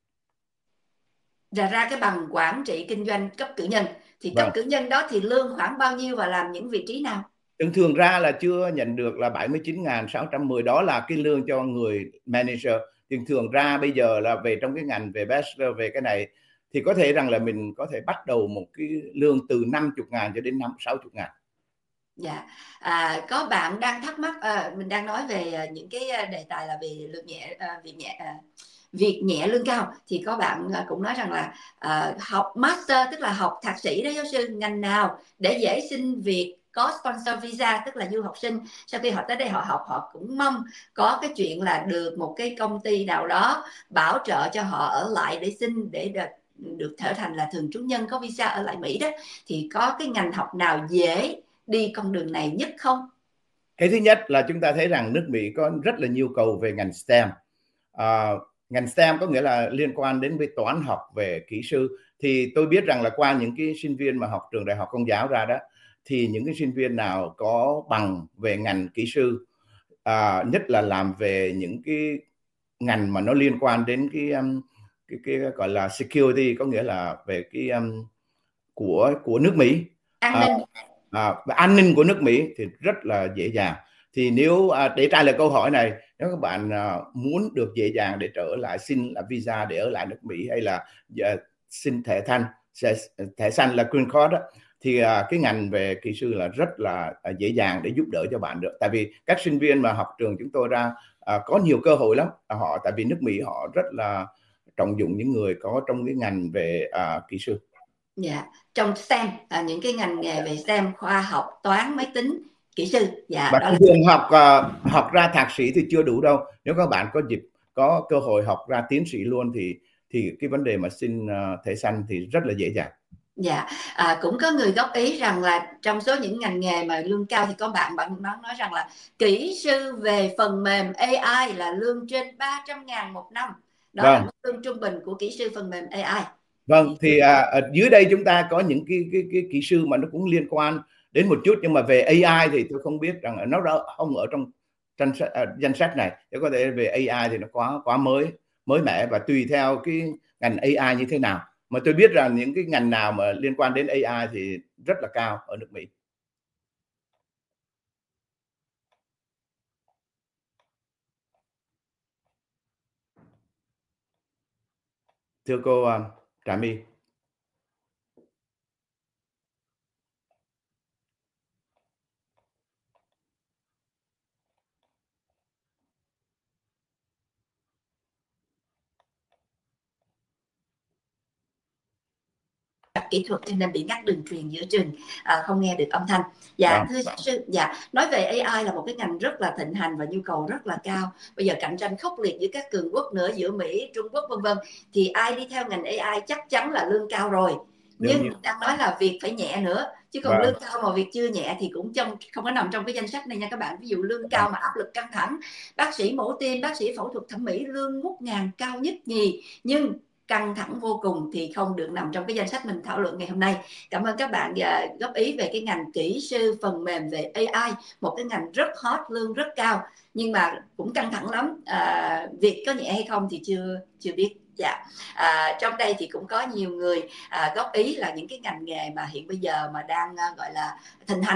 Ra ra cái bằng quản trị kinh doanh cấp cử nhân. Thì cấp vâng. cử nhân đó thì lương khoảng bao nhiêu và làm những vị trí nào? Thường thường ra là chưa nhận được là bảy mươi chín nghìn sáu trăm mười, đó là cái lương cho người manager. Thường thường ra bây giờ là về trong cái ngành về bachelor, về cái này thì có thể rằng là mình có thể bắt đầu một cái lương từ năm mươi ngàn cho đến năm sáu mươi ngàn. Dạ, à, có bạn đang thắc mắc, à, mình đang nói về những cái đề tài là về lương nhẹ, à, việc nhẹ, à, việc nhẹ lương cao, thì có bạn cũng nói rằng là à, học master tức là học thạc sĩ đó giáo sư, ngành nào để dễ xin việc có sponsor visa, tức là du học sinh sau khi họ tới đây họ học, họ cũng mong có cái chuyện là được một cái công ty nào đó bảo trợ cho họ ở lại để xin, để được được trở thành là thường trú nhân có visa ở lại Mỹ đó, thì có cái ngành học nào dễ đi con đường này nhất không? Cái thứ nhất là chúng ta thấy rằng nước Mỹ có rất là nhiều cầu về ngành STEM. À, ngành STEM có nghĩa là liên quan đến với toán học, về kỹ sư. Thì tôi biết rằng là qua những cái sinh viên mà học trường đại học Công giáo ra đó, thì những cái sinh viên nào có bằng về ngành kỹ sư, à, nhất là làm về những cái ngành mà nó liên quan đến cái um, cái, cái gọi là security, có nghĩa là về cái um, của của nước Mỹ, an ninh. À, và an ninh của nước Mỹ thì rất là dễ dàng. Thì nếu à, để trả lời câu hỏi này, nếu các bạn à, muốn được dễ dàng để trở lại xin là visa để ở lại nước Mỹ, hay là à, xin thẻ xanh, thẻ xanh là green card đó, thì à, cái ngành về kỹ sư là rất là à, dễ dàng để giúp đỡ cho bạn được. Tại vì các sinh viên mà học trường chúng tôi ra à, có nhiều cơ hội lắm. À, họ tại vì nước Mỹ họ rất là trọng dụng những người có trong cái ngành về à, kỹ sư. Dạ, trong STEM, à, những cái ngành nghề về STEM, khoa học, toán, máy tính, kỹ sư. Dạ, đó là... thường học uh, học ra thạc sĩ thì chưa đủ đâu. Nếu các bạn có dịp có cơ hội học ra tiến sĩ luôn thì thì cái vấn đề mà xin uh, thẻ xanh thì rất là dễ dàng. Dạ, à, cũng có người góp ý rằng là trong số những ngành nghề mà lương cao thì có bạn bạn nói, nói rằng là kỹ sư về phần mềm a i là lương trên ba trăm ngàn một năm. Đó vâng. là mức lương trung bình của kỹ sư phần mềm a i. Vâng, thì à, ở dưới đây chúng ta có những cái, cái, cái kỹ sư mà nó cũng liên quan đến một chút, nhưng mà về a i thì tôi không biết rằng nó đó không ở trong danh sách, uh, danh sách này. Để có thể về a i thì nó quá quá mới mới mẻ, và tùy theo cái ngành a i như thế nào. Mà tôi biết rằng những cái ngành nào mà liên quan đến a i thì rất là cao ở nước Mỹ. Thưa cô uh, Trà My. Kỹ thuật cho nên bị ngắt đường truyền giữa chừng, à, không nghe được âm thanh. Dạ vâng, thưa giáo sư, dạ nói về a i là một cái ngành rất là thịnh hành và nhu cầu rất là cao. Bây giờ cạnh tranh khốc liệt giữa các cường quốc nữa, giữa Mỹ, Trung Quốc vân vân, thì ai đi theo ngành a i chắc chắn là lương cao rồi. Nhưng Đúng. đang nói là việc phải nhẹ nữa, chứ còn vâng. lương cao mà việc chưa nhẹ thì cũng trong không có nằm trong cái danh sách này nha các bạn. Ví dụ lương cao mà áp lực căng thẳng, bác sĩ mổ tim, bác sĩ phẫu thuật thẩm mỹ lương ngút ngàn cao nhất nhì, nhưng căng thẳng vô cùng thì không được nằm trong cái danh sách mình thảo luận ngày hôm nay. Cảm ơn các bạn uh, góp ý về cái ngành kỹ sư phần mềm về a i, một cái ngành rất hot, lương rất cao, nhưng mà cũng căng thẳng lắm. À, việc có nhẹ hay không thì chưa chưa biết. Dạ. À, trong đây thì cũng có nhiều người à, góp ý là những cái ngành nghề mà hiện bây giờ mà đang à, gọi là thịnh hành đó,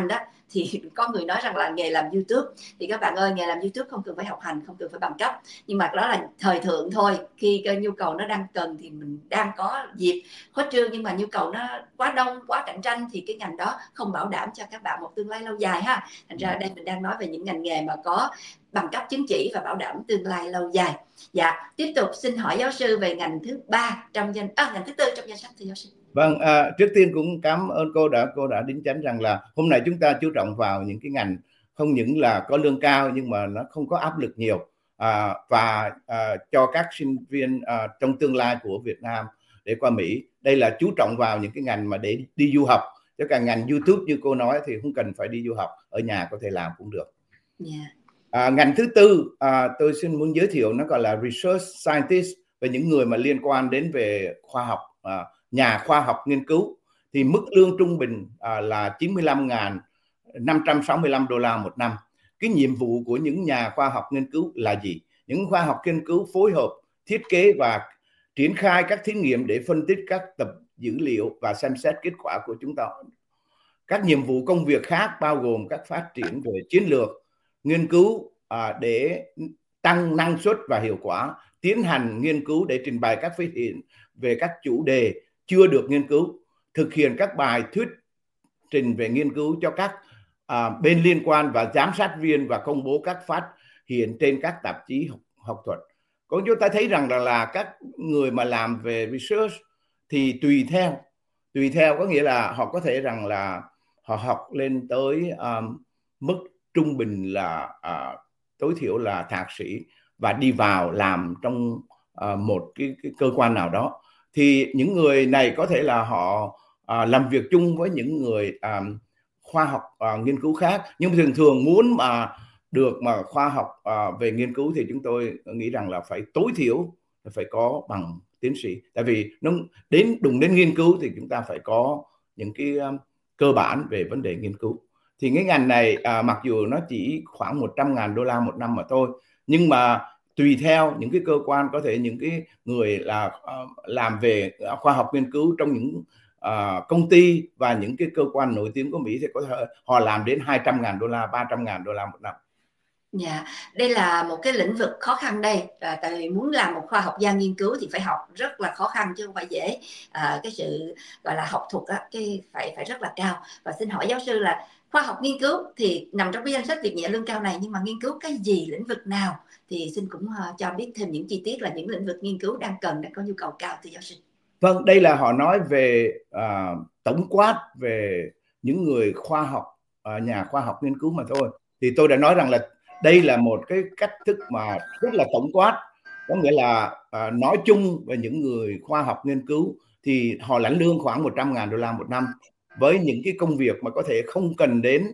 thì có người nói rằng là nghề làm YouTube, thì các bạn ơi, nghề làm YouTube không cần phải học hành, không cần phải bằng cấp, nhưng mà đó là thời thượng thôi. Khi cái nhu cầu nó đang cần thì mình đang có dịp khuếch trương, nhưng mà nhu cầu nó quá đông, quá cạnh tranh thì cái ngành đó không bảo đảm cho các bạn một tương lai lâu dài ha. Thành ra đây mình đang nói về những ngành nghề mà có bằng cấp chứng chỉ và bảo đảm tương lai lâu dài. Dạ, tiếp tục xin hỏi giáo sư về ngành thứ ba trong danh à, ngành thứ tư trong danh sách, thưa giáo sư. Vâng, à, trước tiên cũng cảm ơn cô đã cô đã đính chánh rằng là hôm nay chúng ta chú trọng vào những cái ngành không những là có lương cao nhưng mà nó không có áp lực nhiều, à, và à, cho các sinh viên à, trong tương lai của Việt Nam để qua Mỹ. Đây là chú trọng vào những cái ngành mà để đi du học, chứ cả ngành YouTube như cô nói thì không cần phải đi du học, ở nhà có thể làm cũng được. Yeah. À, ngành thứ tư à, tôi xin muốn giới thiệu, nó gọi là Research Scientist, về những người mà liên quan đến về khoa học, à, nhà khoa học nghiên cứu. Thì mức lương trung bình à, là chín mươi lăm nghìn năm trăm sáu mươi lăm đô la một năm. Cái nhiệm vụ của những nhà khoa học nghiên cứu là gì? Những khoa học nghiên cứu phối hợp, thiết kế và triển khai các thí nghiệm để phân tích các tập dữ liệu và xem xét kết quả của chúng ta. Các nhiệm vụ công việc khác bao gồm các phát triển về chiến lược, nghiên cứu à, để tăng năng suất và hiệu quả, tiến hành nghiên cứu để trình bày các phát hiện về các chủ đề chưa được nghiên cứu, thực hiện các bài thuyết trình về nghiên cứu cho các à, bên liên quan và giám sát viên, và công bố các phát hiện trên các tạp chí học, học thuật. Có chúng ta thấy rằng là, là các người mà làm về research thì tùy theo tùy theo có nghĩa là họ có thể rằng là họ học lên tới um, mức trung bình là uh, tối thiểu là thạc sĩ và đi vào làm trong uh, một cái, cái cơ quan nào đó. Thì những người này có thể là họ uh, làm việc chung với những người um, khoa học uh, nghiên cứu khác, nhưng thường thường muốn mà được mà khoa học uh, về nghiên cứu thì chúng tôi nghĩ rằng là phải tối thiểu phải có bằng tiến sĩ, tại vì nó đến đụng đến nghiên cứu thì chúng ta phải có những cái um, cơ bản về vấn đề nghiên cứu. Thì cái ngành này à, mặc dù nó chỉ khoảng một trăm ngàn đô la một năm mà thôi, nhưng mà tùy theo những cái cơ quan, có thể những cái người là uh, làm về khoa học nghiên cứu trong những uh, công ty và những cái cơ quan nổi tiếng của Mỹ thì có thể họ làm đến hai trăm ngàn đô la, ba trăm ngàn đô la một năm. Dạ, yeah. Đây là một cái lĩnh vực khó khăn đây, à, tại vì muốn làm một khoa học gia nghiên cứu thì phải học rất là khó khăn chứ không phải dễ. À, cái sự gọi là học thuật á, cái phải phải rất là cao. Và xin hỏi giáo sư là khoa học nghiên cứu thì nằm trong cái danh sách việc nhẹ lương cao này, nhưng mà nghiên cứu cái gì, lĩnh vực nào thì xin cũng uh, cho biết thêm những chi tiết là những lĩnh vực nghiên cứu đang cần, đang có nhu cầu cao, thưa giáo sư. Vâng, đây là họ nói về uh, tổng quát về những người khoa học, uh, nhà khoa học nghiên cứu mà thôi. Thì tôi đã nói rằng là đây là một cái cách thức mà rất là tổng quát, có nghĩa là à, nói chung về những người khoa học nghiên cứu thì họ lãnh lương khoảng một trăm ngàn đô la một năm, với những cái công việc mà có thể không cần đến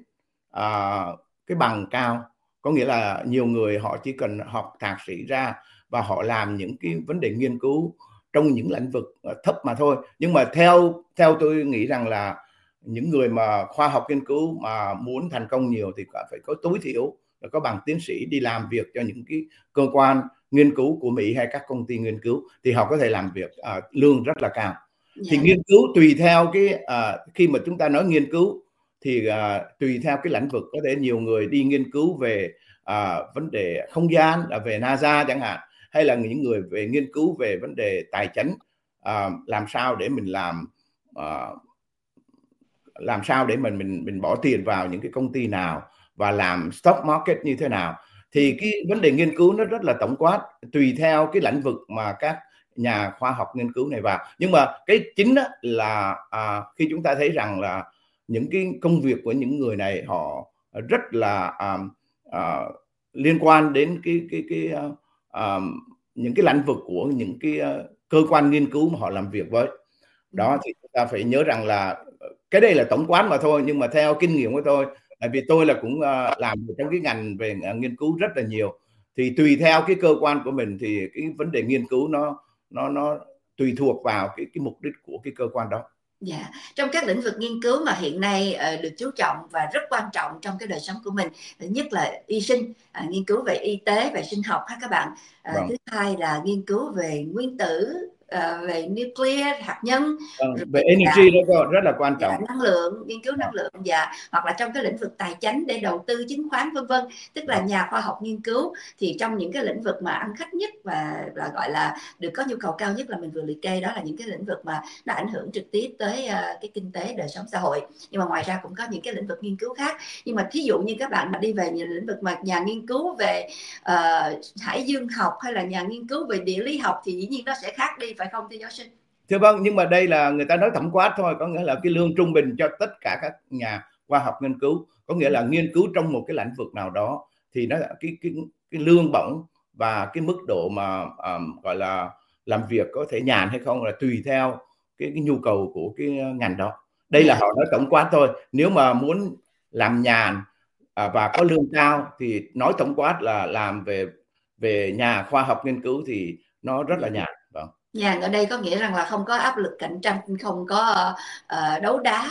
à, cái bằng cao, có nghĩa là nhiều người họ chỉ cần học thạc sĩ ra và họ làm những cái vấn đề nghiên cứu trong những lĩnh vực thấp mà thôi. Nhưng mà theo theo tôi nghĩ rằng là những người mà khoa học nghiên cứu mà muốn thành công nhiều thì phải có tối thiểu là có bằng tiến sĩ, đi làm việc cho những cái cơ quan nghiên cứu của Mỹ hay các công ty nghiên cứu thì họ có thể làm việc uh, lương rất là cao. Yeah. Thì nghiên cứu tùy theo cái uh, khi mà chúng ta nói nghiên cứu thì uh, tùy theo cái lĩnh vực, có thể nhiều người đi nghiên cứu về uh, vấn đề không gian, là về NASA chẳng hạn, hay là những người về nghiên cứu về vấn đề tài chính, uh, làm sao để mình làm uh, làm sao để mình mình mình bỏ tiền vào những cái công ty nào và làm stock market như thế nào. Thì cái vấn đề nghiên cứu nó rất là tổng quát, tùy theo cái lĩnh vực mà các nhà khoa học nghiên cứu này vào. Nhưng mà cái chính là à, khi chúng ta thấy rằng là những cái công việc của những người này họ rất là à, à, liên quan đến cái cái cái à, những cái lĩnh vực của những cái cơ quan nghiên cứu mà họ làm việc với. Đó thì chúng ta phải nhớ rằng là cái đây là tổng quát mà thôi, nhưng mà theo kinh nghiệm của tôi, tại vì tôi là cũng uh, làm trong cái ngành về uh, nghiên cứu rất là nhiều, thì tùy theo cái cơ quan của mình thì cái vấn đề nghiên cứu nó nó nó tùy thuộc vào cái cái mục đích của cái cơ quan đó. Dạ, yeah. Trong các lĩnh vực nghiên cứu mà hiện nay uh, được chú trọng và rất quan trọng trong cái đời sống của mình, thứ nhất là y sinh, uh, nghiên cứu về y tế, về sinh học ha các bạn. Uh, vâng. Thứ hai là nghiên cứu về nguyên tử, uh, về nuclear hạt nhân, Vâng, rồi về dạ, energy đó có rất là quan dạ, trọng. năng lượng, nghiên cứu Dạ. năng lượng, dạ, hoặc là trong cái lĩnh vực tài chính để đầu tư chứng khoán vân vân. Tức là Dạ. nhà khoa học nghiên cứu thì trong những cái lĩnh vực mà ăn khách nhất và là gọi là được có nhu cầu cao nhất là mình vừa liệt kê, đó là những cái lĩnh vực mà nó ảnh hưởng trực tiếp tới uh, cái kinh tế đời sống xã hội. Nhưng mà ngoài ra cũng có những cái lĩnh vực nghiên cứu khác. Nhưng mà thí dụ như các bạn mà đi về những lĩnh vực mà nhà nghiên cứu về uh, hải dương học hay là nhà nghiên cứu về địa lý học thì dĩ nhiên nó sẽ khác đi, phải không thưa giáo sư? Thưa vâng, nhưng mà đây là người ta nói tổng quát thôi, có nghĩa là cái lương trung bình cho tất cả các nhà khoa học nghiên cứu, có nghĩa là nghiên cứu trong một cái lĩnh vực nào đó thì nó cái cái cái lương bổng và cái mức độ mà um, gọi là làm việc có thể nhàn hay không là tùy theo cái, cái nhu cầu của cái ngành đó. Đây là họ nói tổng quát thôi. Nếu mà muốn làm nhàn à, và có lương cao thì nói tổng quát là làm về về nhà khoa học nghiên cứu thì nó rất là nhàn. Vâng. Nhàn ở đây có nghĩa rằng là không có áp lực cạnh tranh, không có uh, đấu đá,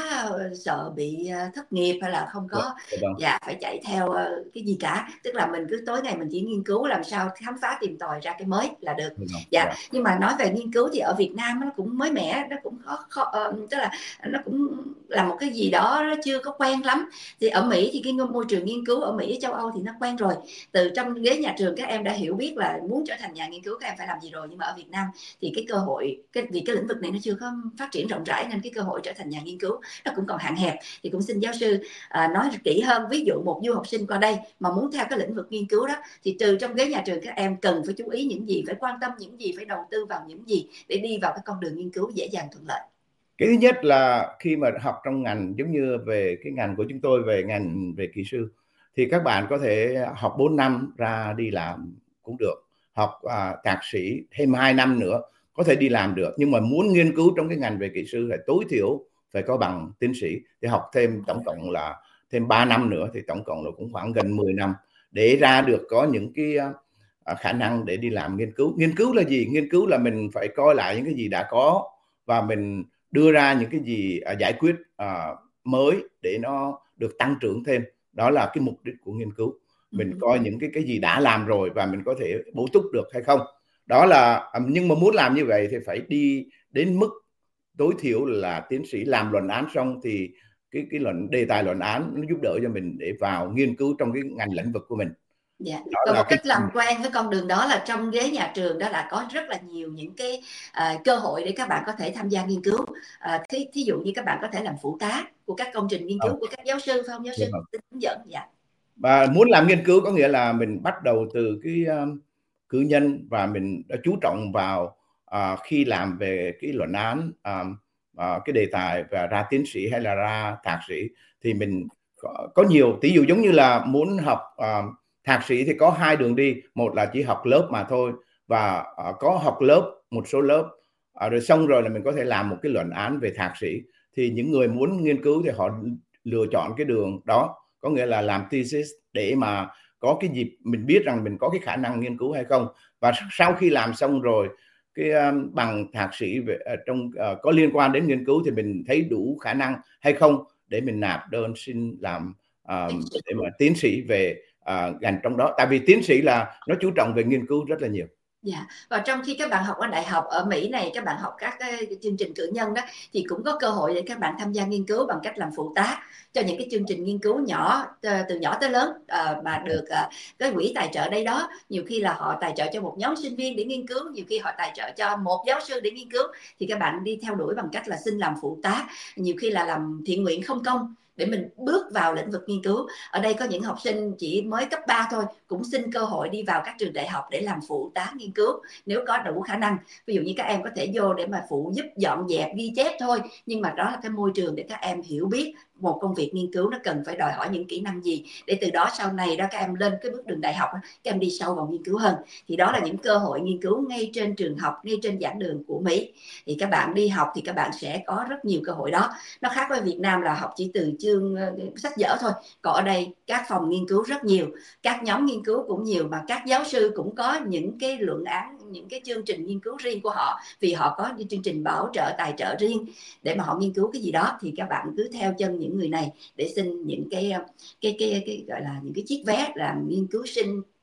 sợ bị uh, thất nghiệp, hay là không có vâng. dạ phải chạy theo uh, cái gì cả. Tức là mình cứ tối ngày mình chỉ nghiên cứu làm sao khám phá tìm tòi ra cái mới là được. Vâng. Dạ. Vâng. Nhưng mà nói về nghiên cứu thì ở Việt Nam nó cũng mới mẻ, nó cũng khó, khó uh, tức là nó cũng là một cái gì đó nó chưa có quen lắm. Thì ở Mỹ thì cái môi trường nghiên cứu ở Mỹ, ở châu Âu thì nó quen rồi. Từ trong ghế nhà trường các em đã hiểu biết là muốn trở thành nhà nghiên cứu các em phải làm gì rồi. Nhưng mà ở Việt Nam thì cái cơ hội, cái vì cái lĩnh vực này nó chưa có phát triển rộng rãi nên cái cơ hội trở thành nhà nghiên cứu nó cũng còn hạn hẹp. Thì cũng xin giáo sư à, nói kỹ hơn, ví dụ một du học sinh qua đây mà muốn theo cái lĩnh vực nghiên cứu đó thì từ trong ghế nhà trường các em cần phải chú ý những gì, phải quan tâm những gì, phải đầu tư vào những gì để đi vào cái con đường nghiên cứu dễ dàng thuận lợi. Cái thứ nhất là khi mà học trong ngành giống như về cái ngành của chúng tôi, về ngành về kỹ sư, thì các bạn có thể học bốn năm ra đi làm cũng được, học à, thạc sĩ thêm hai năm nữa có thể đi làm được. Nhưng mà muốn nghiên cứu trong cái ngành về kỹ sư là tối thiểu phải có bằng tiến sĩ, thì học thêm tổng cộng là thêm ba năm nữa, thì tổng cộng là cũng khoảng gần mười năm để ra được có những cái à, khả năng để đi làm nghiên cứu. Nghiên cứu là gì? Nghiên cứu là mình phải coi lại những cái gì đã có và mình đưa ra những cái gì à, giải quyết à, mới để nó được tăng trưởng thêm. Đó là cái mục đích của nghiên cứu. Mình coi những cái cái gì đã làm rồi và mình có thể bổ túc được hay không. Đó là, nhưng mà muốn làm như vậy thì phải đi đến mức tối thiểu là tiến sĩ, làm luận án xong thì cái cái luận đề tài luận án nó giúp đỡ cho mình để vào nghiên cứu trong cái ngành lĩnh vực của mình. Dạ. Và một cách làm quen với con đường đó là trong ghế nhà trường đó là có rất là nhiều những cái uh, cơ hội để các bạn có thể tham gia nghiên cứu. Uh, thí, thí dụ như các bạn có thể làm phụ tá của các công trình nghiên cứu của các giáo sư, phải không giáo sư? Xin hướng dẫn. Dạ. Và muốn làm nghiên cứu có nghĩa là mình bắt đầu từ cái um, cử nhân và mình đã chú trọng vào uh, khi làm về cái luận án, um, uh, cái đề tài và ra tiến sĩ hay là ra thạc sĩ thì mình có, có nhiều, ví dụ giống như là muốn học uh, thạc sĩ thì có hai đường đi, một là chỉ học lớp mà thôi và uh, có học lớp một số lớp uh, rồi xong rồi là mình có thể làm một cái luận án về thạc sĩ. Thì những người muốn nghiên cứu thì họ lựa chọn cái đường đó, có nghĩa là làm thesis để mà có cái dịp mình biết rằng mình có cái khả năng nghiên cứu hay không. Và sau khi làm xong rồi cái um, bằng thạc sĩ về, uh, trong uh, có liên quan đến nghiên cứu thì mình thấy đủ khả năng hay không để mình nạp đơn xin làm um, để mà tiến sĩ về uh, ngành trong đó. Tại vì tiến sĩ là nó chú trọng về nghiên cứu rất là nhiều. Dạ. Và trong khi các bạn học ở đại học ở Mỹ này, các bạn học các cái chương trình cử nhân đó thì cũng có cơ hội để các bạn tham gia nghiên cứu bằng cách làm phụ tá cho những cái chương trình nghiên cứu nhỏ, từ nhỏ tới lớn mà được cái quỹ tài trợ đây đó. Nhiều khi là họ tài trợ cho một nhóm sinh viên để nghiên cứu, nhiều khi họ tài trợ cho một giáo sư để nghiên cứu, thì các bạn đi theo đuổi bằng cách là xin làm phụ tá, nhiều khi là làm thiện nguyện không công để mình bước vào lĩnh vực nghiên cứu. Ở đây có những học sinh chỉ mới cấp ba thôi cũng xin cơ hội đi vào các trường đại học để làm phụ tá nghiên cứu nếu có đủ khả năng. Ví dụ như các em có thể vô để mà phụ giúp dọn dẹp ghi chép thôi, nhưng mà đó là cái môi trường để các em hiểu biết một công việc nghiên cứu nó cần phải đòi hỏi những kỹ năng gì, để từ đó sau này đó các em lên cái bước đường đại học các em đi sâu vào nghiên cứu hơn. Thì đó là những cơ hội nghiên cứu ngay trên trường học, ngay trên giảng đường của Mỹ. Thì các bạn đi học thì các bạn sẽ có rất nhiều cơ hội đó. Nó khác với Việt Nam là học chỉ từ chương sách vở thôi, còn ở đây các phòng nghiên cứu rất nhiều, các nhóm nghiên cứu cũng nhiều, mà các giáo sư cũng có những cái luận án, những cái chương trình nghiên cứu riêng của họ, vì họ có những chương trình bảo trợ tài trợ riêng để mà họ nghiên cứu cái gì đó. Thì các bạn cứ theo chân những người này để xin những cái cái cái, cái gọi là những cái chiếc vé làm nghiên cứu sinh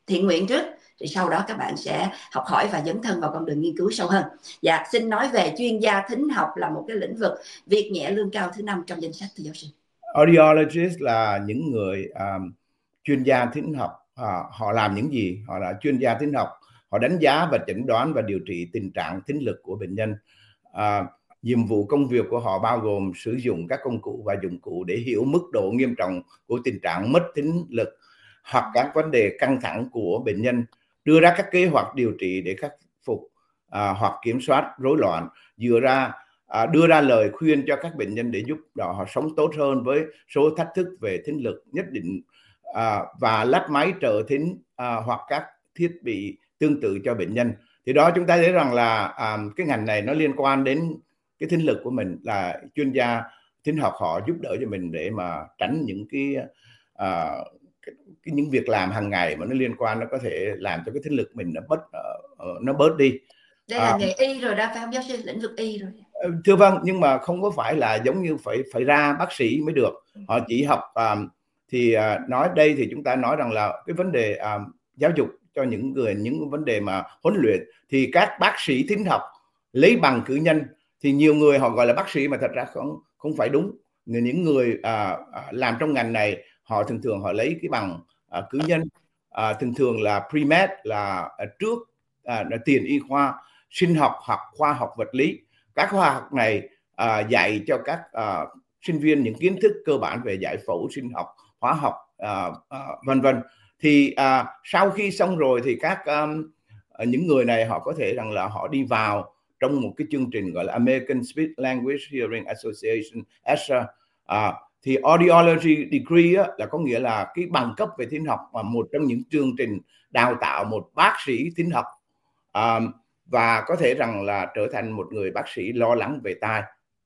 thiện nguyện trước, thì sau đó các bạn sẽ học hỏi và dấn thân vào con đường nghiên cứu sâu hơn. Dạ, xin nói về chuyên gia thính học là một cái lĩnh vực việc nhẹ lương cao thứ năm trong danh sách, thưa giáo sư. Audiologist là những người um, chuyên gia thính học. À, họ làm những gì? Họ là chuyên gia thính học. Họ đánh giá và chẩn đoán và điều trị tình trạng thính lực của bệnh nhân. À, nhiệm vụ công việc của họ bao gồm sử dụng các công cụ và dụng cụ để hiểu mức độ nghiêm trọng của tình trạng mất thính lực hoặc các vấn đề căng thẳng của bệnh nhân, đưa ra các kế hoạch điều trị để khắc phục à, hoặc kiểm soát rối loạn, dựa ra à, đưa ra lời khuyên cho các bệnh nhân để giúp họ, họ sống tốt hơn với số thách thức về thính lực nhất định, à, và lắp máy trợ thính à, hoặc các thiết bị tương tự cho bệnh nhân. Thì đó, chúng ta thấy rằng là à, cái ngành này nó liên quan đến cái thính lực của mình, là chuyên gia thính học họ giúp đỡ cho mình để mà tránh những cái, à, cái, cái những việc làm hàng ngày mà nó liên quan, nó có thể làm cho cái thính lực mình nó bớt uh, nó bớt đi. Đây là à, nghề y rồi đó, phải không giáo sư? Lĩnh vực y rồi. Thưa vâng, nhưng mà không có phải là giống như phải phải ra bác sĩ mới được. Họ chỉ học um, thì uh, nói đây thì chúng ta nói rằng là cái vấn đề um, giáo dục cho những người, những vấn đề mà huấn luyện thì các bác sĩ thính học lấy bằng cử nhân, thì nhiều người họ gọi là bác sĩ mà thật ra không không phải đúng. Những người uh, làm trong ngành này họ thường thường họ lấy cái bằng uh, cử nhân, uh, thường thường là pre-med, là uh, trước uh, là tiền y khoa, sinh học hoặc khoa học vật lý. Các khoa học này uh, dạy cho các uh, sinh viên những kiến thức cơ bản về giải phẫu, sinh học, hóa học, uh, uh, vân vân. Thì uh, sau khi xong rồi thì các um, những người này họ có thể rằng là họ đi vào trong một cái chương trình gọi là American Speech Language Hearing Association, A S H A. Uh, thì audiology degree á, là có nghĩa là cái bằng cấp về thính học, và một trong những chương trình đào tạo một bác sĩ thính học, uh, và có thể rằng là trở thành một người bác sĩ lo lắng về tai.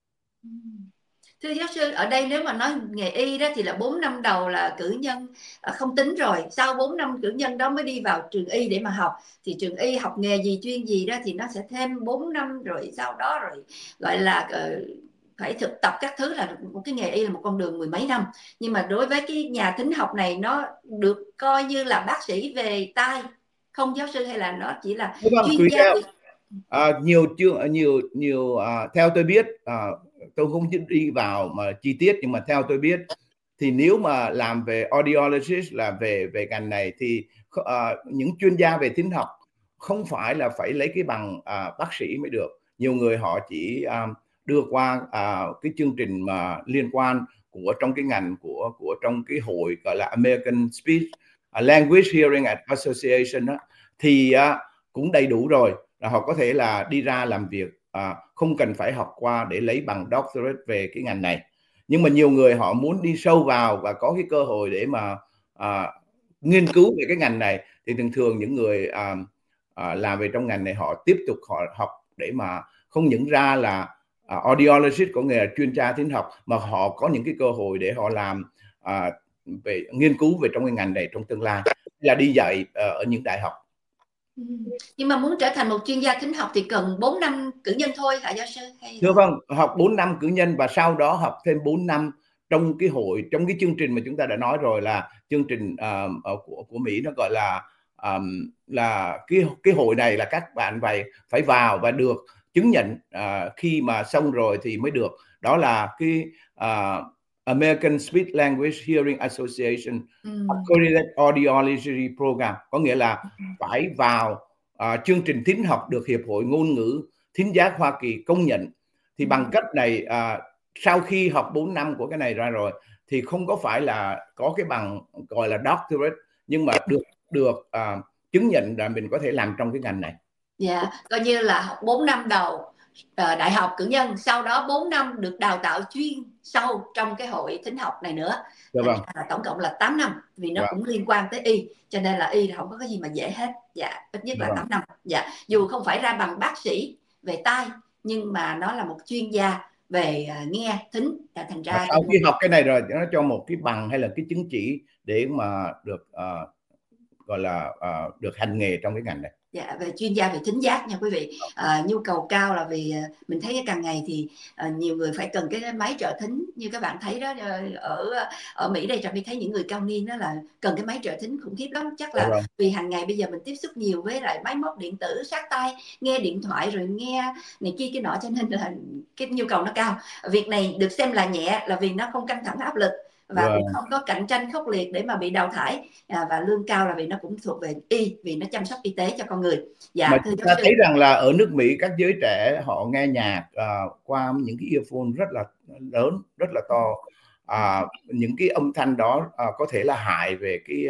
Thưa giáo sư, ở đây nếu mà nói nghề y đó thì là bốn năm đầu là cử nhân không tính rồi, sau bốn năm cử nhân đó mới đi vào trường y để mà học. Thì trường y học nghề gì, chuyên gì đó thì nó sẽ thêm bốn năm, rồi sau đó rồi gọi là uh, phải thực tập các thứ, là một cái nghề y là một con đường mười mấy năm. Nhưng mà đối với cái nhà thính học này, nó được coi như là bác sĩ về tai không giáo sư, hay là nó chỉ là vâng, chuyên gia theo, à, nhiều chương nhiều nhiều à, theo tôi biết, à, tôi không đi vào mà chi tiết, nhưng mà theo tôi biết thì nếu mà làm về audiologist, là về về ngành này, thì uh, những chuyên gia về thính học không phải là phải lấy cái bằng uh, bác sĩ mới được. Nhiều người họ chỉ uh, đưa qua uh, cái chương trình mà liên quan của trong cái ngành của của trong cái hội gọi là American Speech Language Hearing Association đó, thì uh, cũng đầy đủ rồi, là họ có thể là đi ra làm việc, uh, không cần phải học qua để lấy bằng doctorate về cái ngành này. Nhưng mà nhiều người họ muốn đi sâu vào và có cái cơ hội để mà à, nghiên cứu về cái ngành này, thì thường thường những người à, à, làm về trong ngành này họ tiếp tục họ học để mà không những ra là à, audiologist, có nghĩa là chuyên gia thính học, mà họ có những cái cơ hội để họ làm à, về nghiên cứu về trong cái ngành này trong tương lai, là đi dạy à, ở những đại học. Nhưng mà muốn trở thành một chuyên gia thính học thì cần bốn năm cử nhân thôi hả giáo sư? Hay Thưa vâng, học bốn năm cử nhân và sau đó học thêm bốn năm trong cái hội, trong cái chương trình mà chúng ta đã nói rồi, là chương trình uh, của của Mỹ, nó gọi là um, là cái cái hội này là các bạn phải phải vào và được chứng nhận uh, khi mà xong rồi thì mới được. Đó là cái uh, American Speech Language Hearing Association mm. Accredited Audiology Program, có nghĩa là phải vào uh, chương trình thính học được Hiệp hội Ngôn ngữ Thính giác Hoa Kỳ công nhận. Thì bằng cách này à, sau khi học bốn năm của cái này ra rồi thì không có phải là có cái bằng gọi là doctorate, nhưng mà được được à, chứng nhận là mình có thể làm trong cái ngành này. Dạ, yeah, coi như là học bốn năm đầu uh, đại học cử nhân, sau đó bốn năm được đào tạo chuyên sâu trong cái hội thính học này nữa. Dạ vâng. À, tổng cộng là tám năm, vì nó dạ. cũng liên quan tới y, cho nên là y không có cái gì mà dễ hết. Dạ, ít nhất dạ là vâng. tám năm. Dạ, dù không phải ra bằng bác sĩ về tai, nhưng mà nó là một chuyên gia về uh, nghe thính, thành ra sau khi học cái này rồi nó cho một cái bằng hay là cái chứng chỉ để mà được uh, gọi là uh, được hành nghề trong cái ngành này. Dạ, về chuyên gia về thính giác nha quý vị. À, nhu cầu cao là vì mình thấy càng ngày thì à, nhiều người phải cần cái máy trợ thính, như các bạn thấy đó, ở ở Mỹ đây Trà My thấy những người cao niên đó là cần cái máy trợ thính khủng khiếp lắm. Chắc là Dạ, vì hàng ngày bây giờ mình tiếp xúc nhiều với lại máy móc điện tử sát tai, nghe điện thoại rồi nghe này kia cái nọ, cho nên là cái nhu cầu nó cao. Việc này được xem là nhẹ là vì nó không căng thẳng áp lực và vâng. cũng không có cạnh tranh khốc liệt để mà bị đào thải, à, và lương cao là vì nó cũng thuộc về y, vì nó chăm sóc y tế cho con người. Dạ, mà chúng ta thấy rằng là ở nước Mỹ các giới trẻ họ nghe nhạc uh, qua những cái earphone rất là lớn, rất là to. Uh, những cái âm thanh đó uh, có thể là hại về cái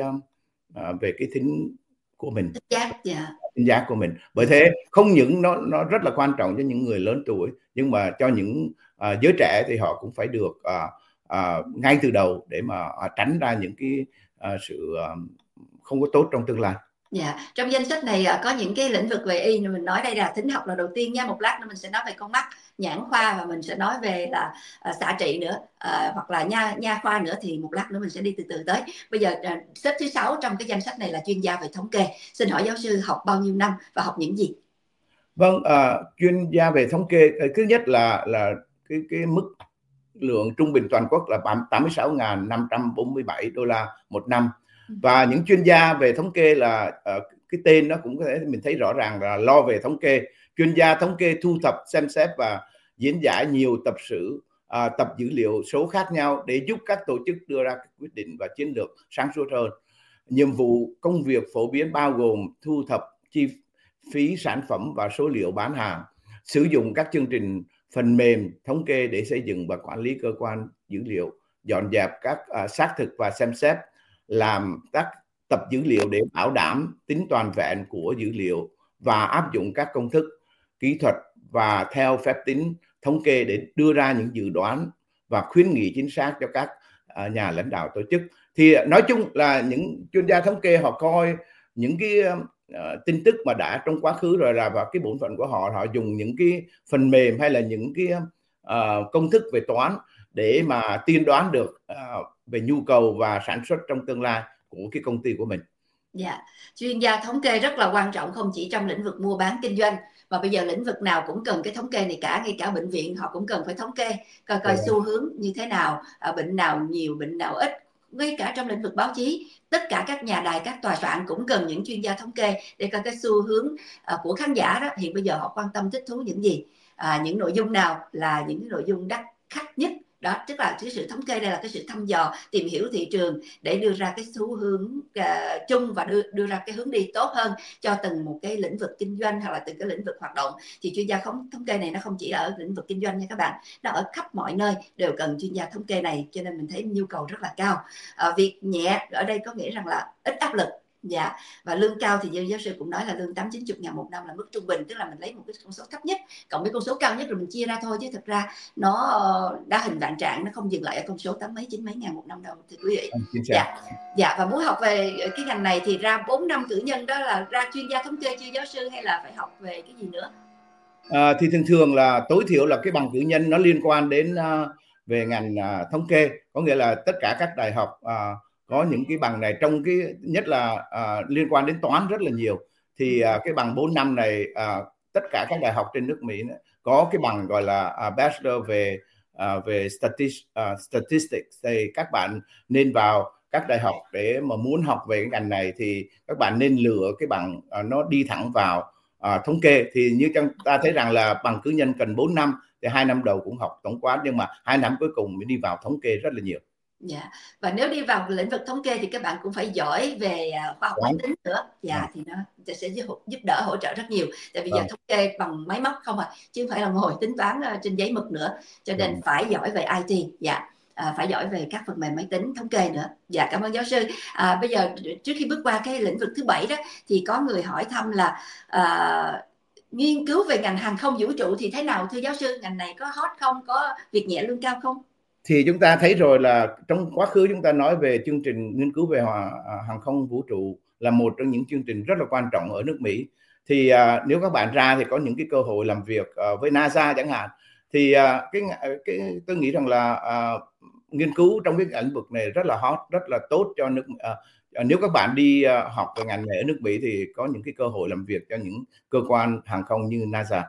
uh, về cái thính của mình, thính giác, dạ. thính giác của mình. Bởi thế không những nó nó rất là quan trọng cho những người lớn tuổi, nhưng mà cho những uh, giới trẻ thì họ cũng phải được uh, uh, ngay từ đầu để mà uh, tránh ra những cái uh, sự uh, không có tốt trong tương lai. Dạ, trong danh sách này có những cái lĩnh vực về y, mình nói đây là thính học là đầu tiên nha. Một lát nữa mình sẽ nói về con mắt, nhãn khoa, và mình sẽ nói về là uh, xạ trị nữa, uh, hoặc là nha nha khoa nữa, thì một lát nữa mình sẽ đi từ từ tới. Bây giờ uh, xếp thứ sáu trong cái danh sách này là chuyên gia về thống kê. Xin hỏi giáo sư học bao nhiêu năm và học những gì? Vâng, uh, chuyên gia về thống kê, thứ nhất là là cái cái mức lượng trung bình toàn quốc là tám mươi sáu nghìn năm trăm bốn mươi bảy đô la một năm. Và những chuyên gia về thống kê là uh, cái tên nó cũng có thể mình thấy rõ ràng là lo về thống kê. Chuyên gia thống kê thu thập, xem xét và diễn giải nhiều tập sự, uh, tập dữ liệu số khác nhau để giúp các tổ chức đưa ra quyết định và chiến lược sáng suốt hơn. Nhiệm vụ công việc phổ biến bao gồm thu thập chi phí sản phẩm và số liệu bán hàng, sử dụng các chương trình phần mềm thống kê để xây dựng và quản lý cơ quan dữ liệu, dọn dẹp các uh, xác thực và xem xét, làm các tập dữ liệu để bảo đảm tính toàn vẹn của dữ liệu và áp dụng các công thức kỹ thuật và theo phép tính thống kê để đưa ra những dự đoán và khuyến nghị chính xác cho các uh, nhà lãnh đạo tổ chức. Thì nói chung là những chuyên gia thống kê họ coi những cái uh, tin tức mà đã trong quá khứ rồi là và cái bổn phận của họ, họ dùng những cái phần mềm hay là những cái uh, công thức về toán để mà tiên đoán được uh, về nhu cầu và sản xuất trong tương lai của cái công ty của mình. Dạ, chuyên gia thống kê rất là quan trọng, không chỉ trong lĩnh vực mua bán kinh doanh mà bây giờ lĩnh vực nào cũng cần cái thống kê này cả, ngay cả bệnh viện họ cũng cần phải thống kê coi coi yeah. xu hướng như thế nào, à, bệnh nào nhiều, bệnh nào ít. Ngay cả trong lĩnh vực báo chí, tất cả các nhà đài, các tòa soạn cũng cần những chuyên gia thống kê để coi cái xu hướng à, của khán giả đó hiện bây giờ họ quan tâm thích thú những gì, à, những nội dung nào là những nội dung đắt khách nhất. Đó, tức là cái sự thống kê đây là cái sự thăm dò, tìm hiểu thị trường để đưa ra cái xu hướng uh, chung và đưa đưa ra cái hướng đi tốt hơn cho từng một cái lĩnh vực kinh doanh hoặc là từng cái lĩnh vực hoạt động. Thì chuyên gia thống, thống kê này nó không chỉ ở lĩnh vực kinh doanh nha các bạn, nó ở khắp mọi nơi đều cần chuyên gia thống kê này, cho nên mình thấy nhu cầu rất là cao. Uh, việc nhẹ ở đây có nghĩa rằng là ít áp lực. Dạ, và lương cao thì như giáo sư cũng nói là lương tám chín mươi ngàn một năm là mức trung bình, tức là mình lấy một cái con số thấp nhất cộng với con số cao nhất rồi mình chia ra thôi, chứ thực ra nó đa hình vạn trạng, nó không dừng lại ở con số tám mấy chín mấy ngàn một năm đâu thưa quý vị. Dạ, dạ, và muốn học về cái ngành này thì ra bốn năm cử nhân, đó là ra chuyên gia thống kê chưa giáo sư, hay là phải học về cái gì nữa? À, thì thường thường là tối thiểu là cái bằng cử nhân nó liên quan đến uh, về ngành uh, thống kê, có nghĩa là tất cả các đại học uh, có những cái bằng này, trong cái nhất là uh, liên quan đến toán rất là nhiều. Thì uh, cái bằng bốn năm này uh, tất cả các đại học trên nước Mỹ có cái bằng gọi là uh, bachelor về uh, về statistics, uh, statistics. Thì các bạn nên vào các đại học để mà muốn học về cái ngành này thì các bạn nên lựa cái bằng uh, nó đi thẳng vào uh, thống kê. Thì như chúng ta thấy rằng là bằng cử nhân cần bốn năm, thì hai năm đầu cũng học tổng quát, nhưng mà hai năm cuối cùng mới đi vào thống kê rất là nhiều. Dạ, và nếu đi vào lĩnh vực thống kê thì các bạn cũng phải giỏi về khoa học máy tính nữa. Dạ, à. Thì nó sẽ giúp đỡ, hỗ trợ rất nhiều. Tại vì giờ thống kê bằng máy móc không à, chứ không phải là ngồi tính toán trên giấy mực nữa. Cho nên à. phải giỏi về i tê. Dạ, à, phải giỏi về các phần mềm máy tính thống kê nữa. Dạ, cảm ơn giáo sư. À, bây giờ trước khi bước qua cái lĩnh vực thứ bảy đó, thì có người hỏi thăm là à, nghiên cứu về ngành hàng không vũ trụ thì thế nào thưa giáo sư? Ngành này có hot không? Có việc nhẹ lương cao không? Thì chúng ta thấy rồi là trong quá khứ chúng ta nói về chương trình nghiên cứu về hàng không vũ trụ là một trong những chương trình rất là quan trọng ở nước Mỹ. Thì uh, nếu các bạn ra thì có những cái cơ hội làm việc uh, với NASA chẳng hạn. Thì uh, cái cái tôi nghĩ rằng là uh, nghiên cứu trong cái lĩnh vực này rất là hot, rất là tốt cho nước uh, Nếu các bạn đi học về ngành này ở nước Mỹ thì có những cái cơ hội làm việc cho những cơ quan hàng không như NASA.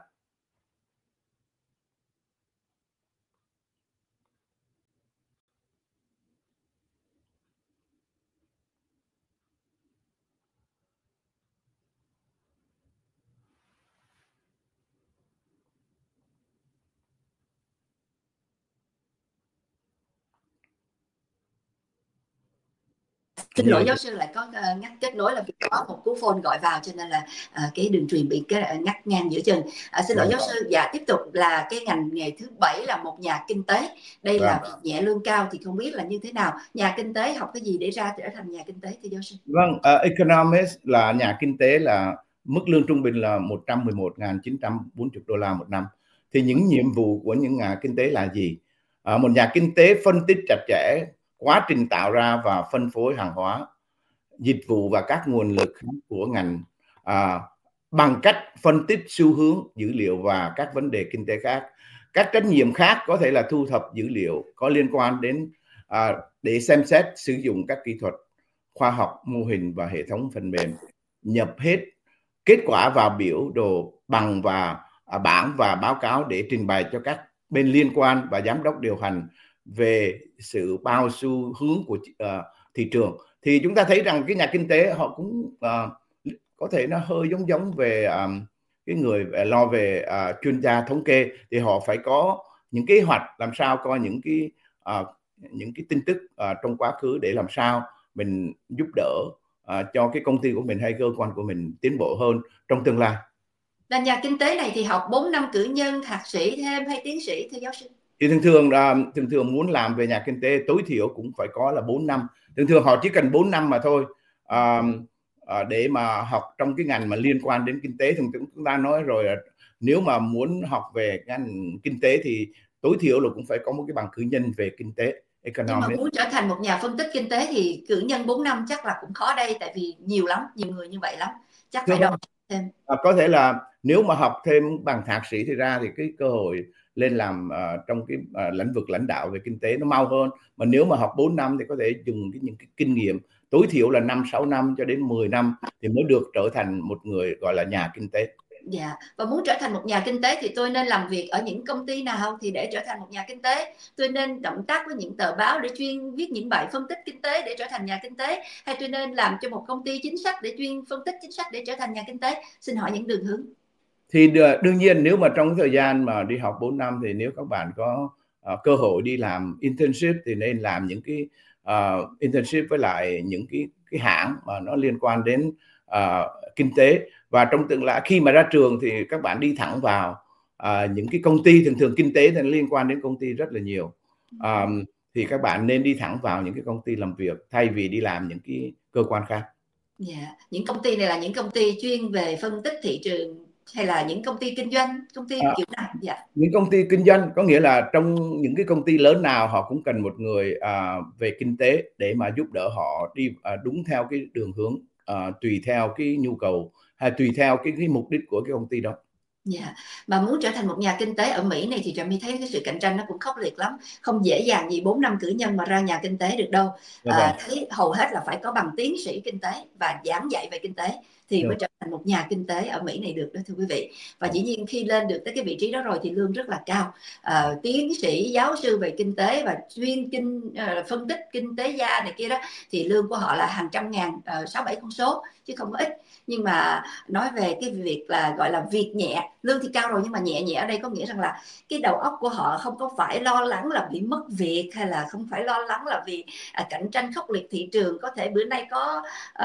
Xin lỗi giáo sư, lại có uh, ngắt kết nối là vì có một cú phone gọi vào cho nên là uh, cái đường truyền bị cái uh, ngắt ngang giữa chừng. Uh, xin lỗi giáo sư. Dạ, tiếp tục là cái ngành nghề thứ bảy là một nhà kinh tế. Đây vâng. là nhẹ lương cao thì không biết là như thế nào. Nhà kinh tế học cái gì để ra trở thành nhà kinh tế thưa giáo sư? Vâng, uh, economist là nhà kinh tế là mức lương trung bình là một trăm mười một nghìn chín trăm bốn mươi đô la một năm. Thì những nhiệm vụ của những nhà kinh tế là gì? Uh, một nhà kinh tế phân tích chặt chẽ quá trình tạo ra và phân phối hàng hóa, dịch vụ và các nguồn lực của ngành à, bằng cách phân tích xu hướng dữ liệu và các vấn đề kinh tế khác. Các trách nhiệm khác có thể là thu thập dữ liệu có liên quan đến à, để xem xét sử dụng các kỹ thuật, khoa học, mô hình và hệ thống phần mềm, nhập hết kết quả vào biểu đồ bằng và à, bảng và báo cáo để trình bày cho các bên liên quan và giám đốc điều hành về sự bao xu hướng của uh, thị trường. Thì chúng ta thấy rằng cái nhà kinh tế họ cũng uh, có thể nó hơi giống giống về um, cái người lo về uh, chuyên gia thống kê, thì họ phải có những kế hoạch làm sao coi những cái uh, những cái tin tức uh, trong quá khứ để làm sao mình giúp đỡ uh, cho cái công ty của mình hay cơ quan của mình tiến bộ hơn trong tương lai. Là nhà kinh tế này thì học bốn năm cử nhân, thạc sĩ thêm hay tiến sĩ thưa giáo sư? Thì thường thường uh, thường thường muốn làm về nhà kinh tế tối thiểu cũng phải có là bốn năm. Thường thường họ chỉ cần bốn năm mà thôi. Uh, uh, để mà học trong cái ngành mà liên quan đến kinh tế. Thường thường chúng ta nói rồi, nếu mà muốn học về ngành kinh tế thì tối thiểu là cũng phải có một cái bằng cử nhân về kinh tế. Nhưng mà muốn trở thành một nhà phân tích kinh tế thì cử nhân bốn năm chắc là cũng khó đây, tại vì nhiều lắm, nhiều người như vậy lắm, chắc phải đọc thêm. À, có thể là nếu mà học thêm bằng thạc sĩ thì ra thì cái cơ hội lên làm uh, trong cái uh, lĩnh vực lãnh đạo về kinh tế nó mau hơn. Mà nếu mà học bốn năm thì có thể dùng cái, những cái kinh nghiệm tối thiểu là năm sáu năm cho đến mười năm thì mới được trở thành một người gọi là nhà kinh tế. Dạ, và muốn trở thành một nhà kinh tế thì tôi nên làm việc ở những công ty nào không? Thì để trở thành một nhà kinh tế tôi nên cộng tác với những tờ báo để chuyên viết những bài phân tích kinh tế để trở thành nhà kinh tế, hay tôi nên làm cho một công ty chính sách để chuyên phân tích chính sách để trở thành nhà kinh tế? Xin hỏi những đường hướng. Thì đương nhiên nếu mà trong thời gian mà đi học bốn năm thì nếu các bạn có uh, cơ hội đi làm internship thì nên làm những cái uh, internship với lại những cái cái hãng mà nó liên quan đến uh, kinh tế. Và trong tương lai khi mà ra trường thì các bạn đi thẳng vào uh, những cái công ty, thường thường kinh tế thì nó liên quan đến công ty rất là nhiều. Um, thì các bạn nên đi thẳng vào những cái công ty làm việc thay vì đi làm những cái cơ quan khác. Dạ, yeah. Những công ty này là những công ty chuyên về phân tích thị trường hay là những công ty kinh doanh, công ty à, kiểu nào? Dạ. Những công ty kinh doanh, có nghĩa là trong những cái công ty lớn nào họ cũng cần một người à, về kinh tế để mà giúp đỡ họ đi à, đúng theo cái đường hướng à, tùy theo cái nhu cầu hay tùy theo cái, cái mục đích của cái công ty đó. Dạ, yeah. Mà muốn trở thành một nhà kinh tế ở Mỹ này thì Trà My thấy cái sự cạnh tranh nó cũng khốc liệt lắm, không dễ dàng gì bốn năm cử nhân mà ra nhà kinh tế được đâu. Yeah, à, thấy hầu hết là phải có bằng tiến sĩ kinh tế và giảng dạy về kinh tế thì yeah. mới trở thành một nhà kinh tế ở Mỹ này được đó thưa quý vị. Và dĩ nhiên khi lên được tới cái vị trí đó rồi thì lương rất là cao. à, tiến sĩ giáo sư về kinh tế và chuyên kinh uh, phân tích kinh tế gia này kia đó thì lương của họ là hàng trăm ngàn, uh, sáu bảy con số chứ không có ít. Nhưng mà nói về cái việc là gọi là việc nhẹ, lương thì cao rồi nhưng mà nhẹ nhẹ ở đây có nghĩa rằng là cái đầu óc của họ không có phải lo lắng là bị mất việc, hay là không phải lo lắng là vì à, cạnh tranh khốc liệt thị trường, có thể bữa nay có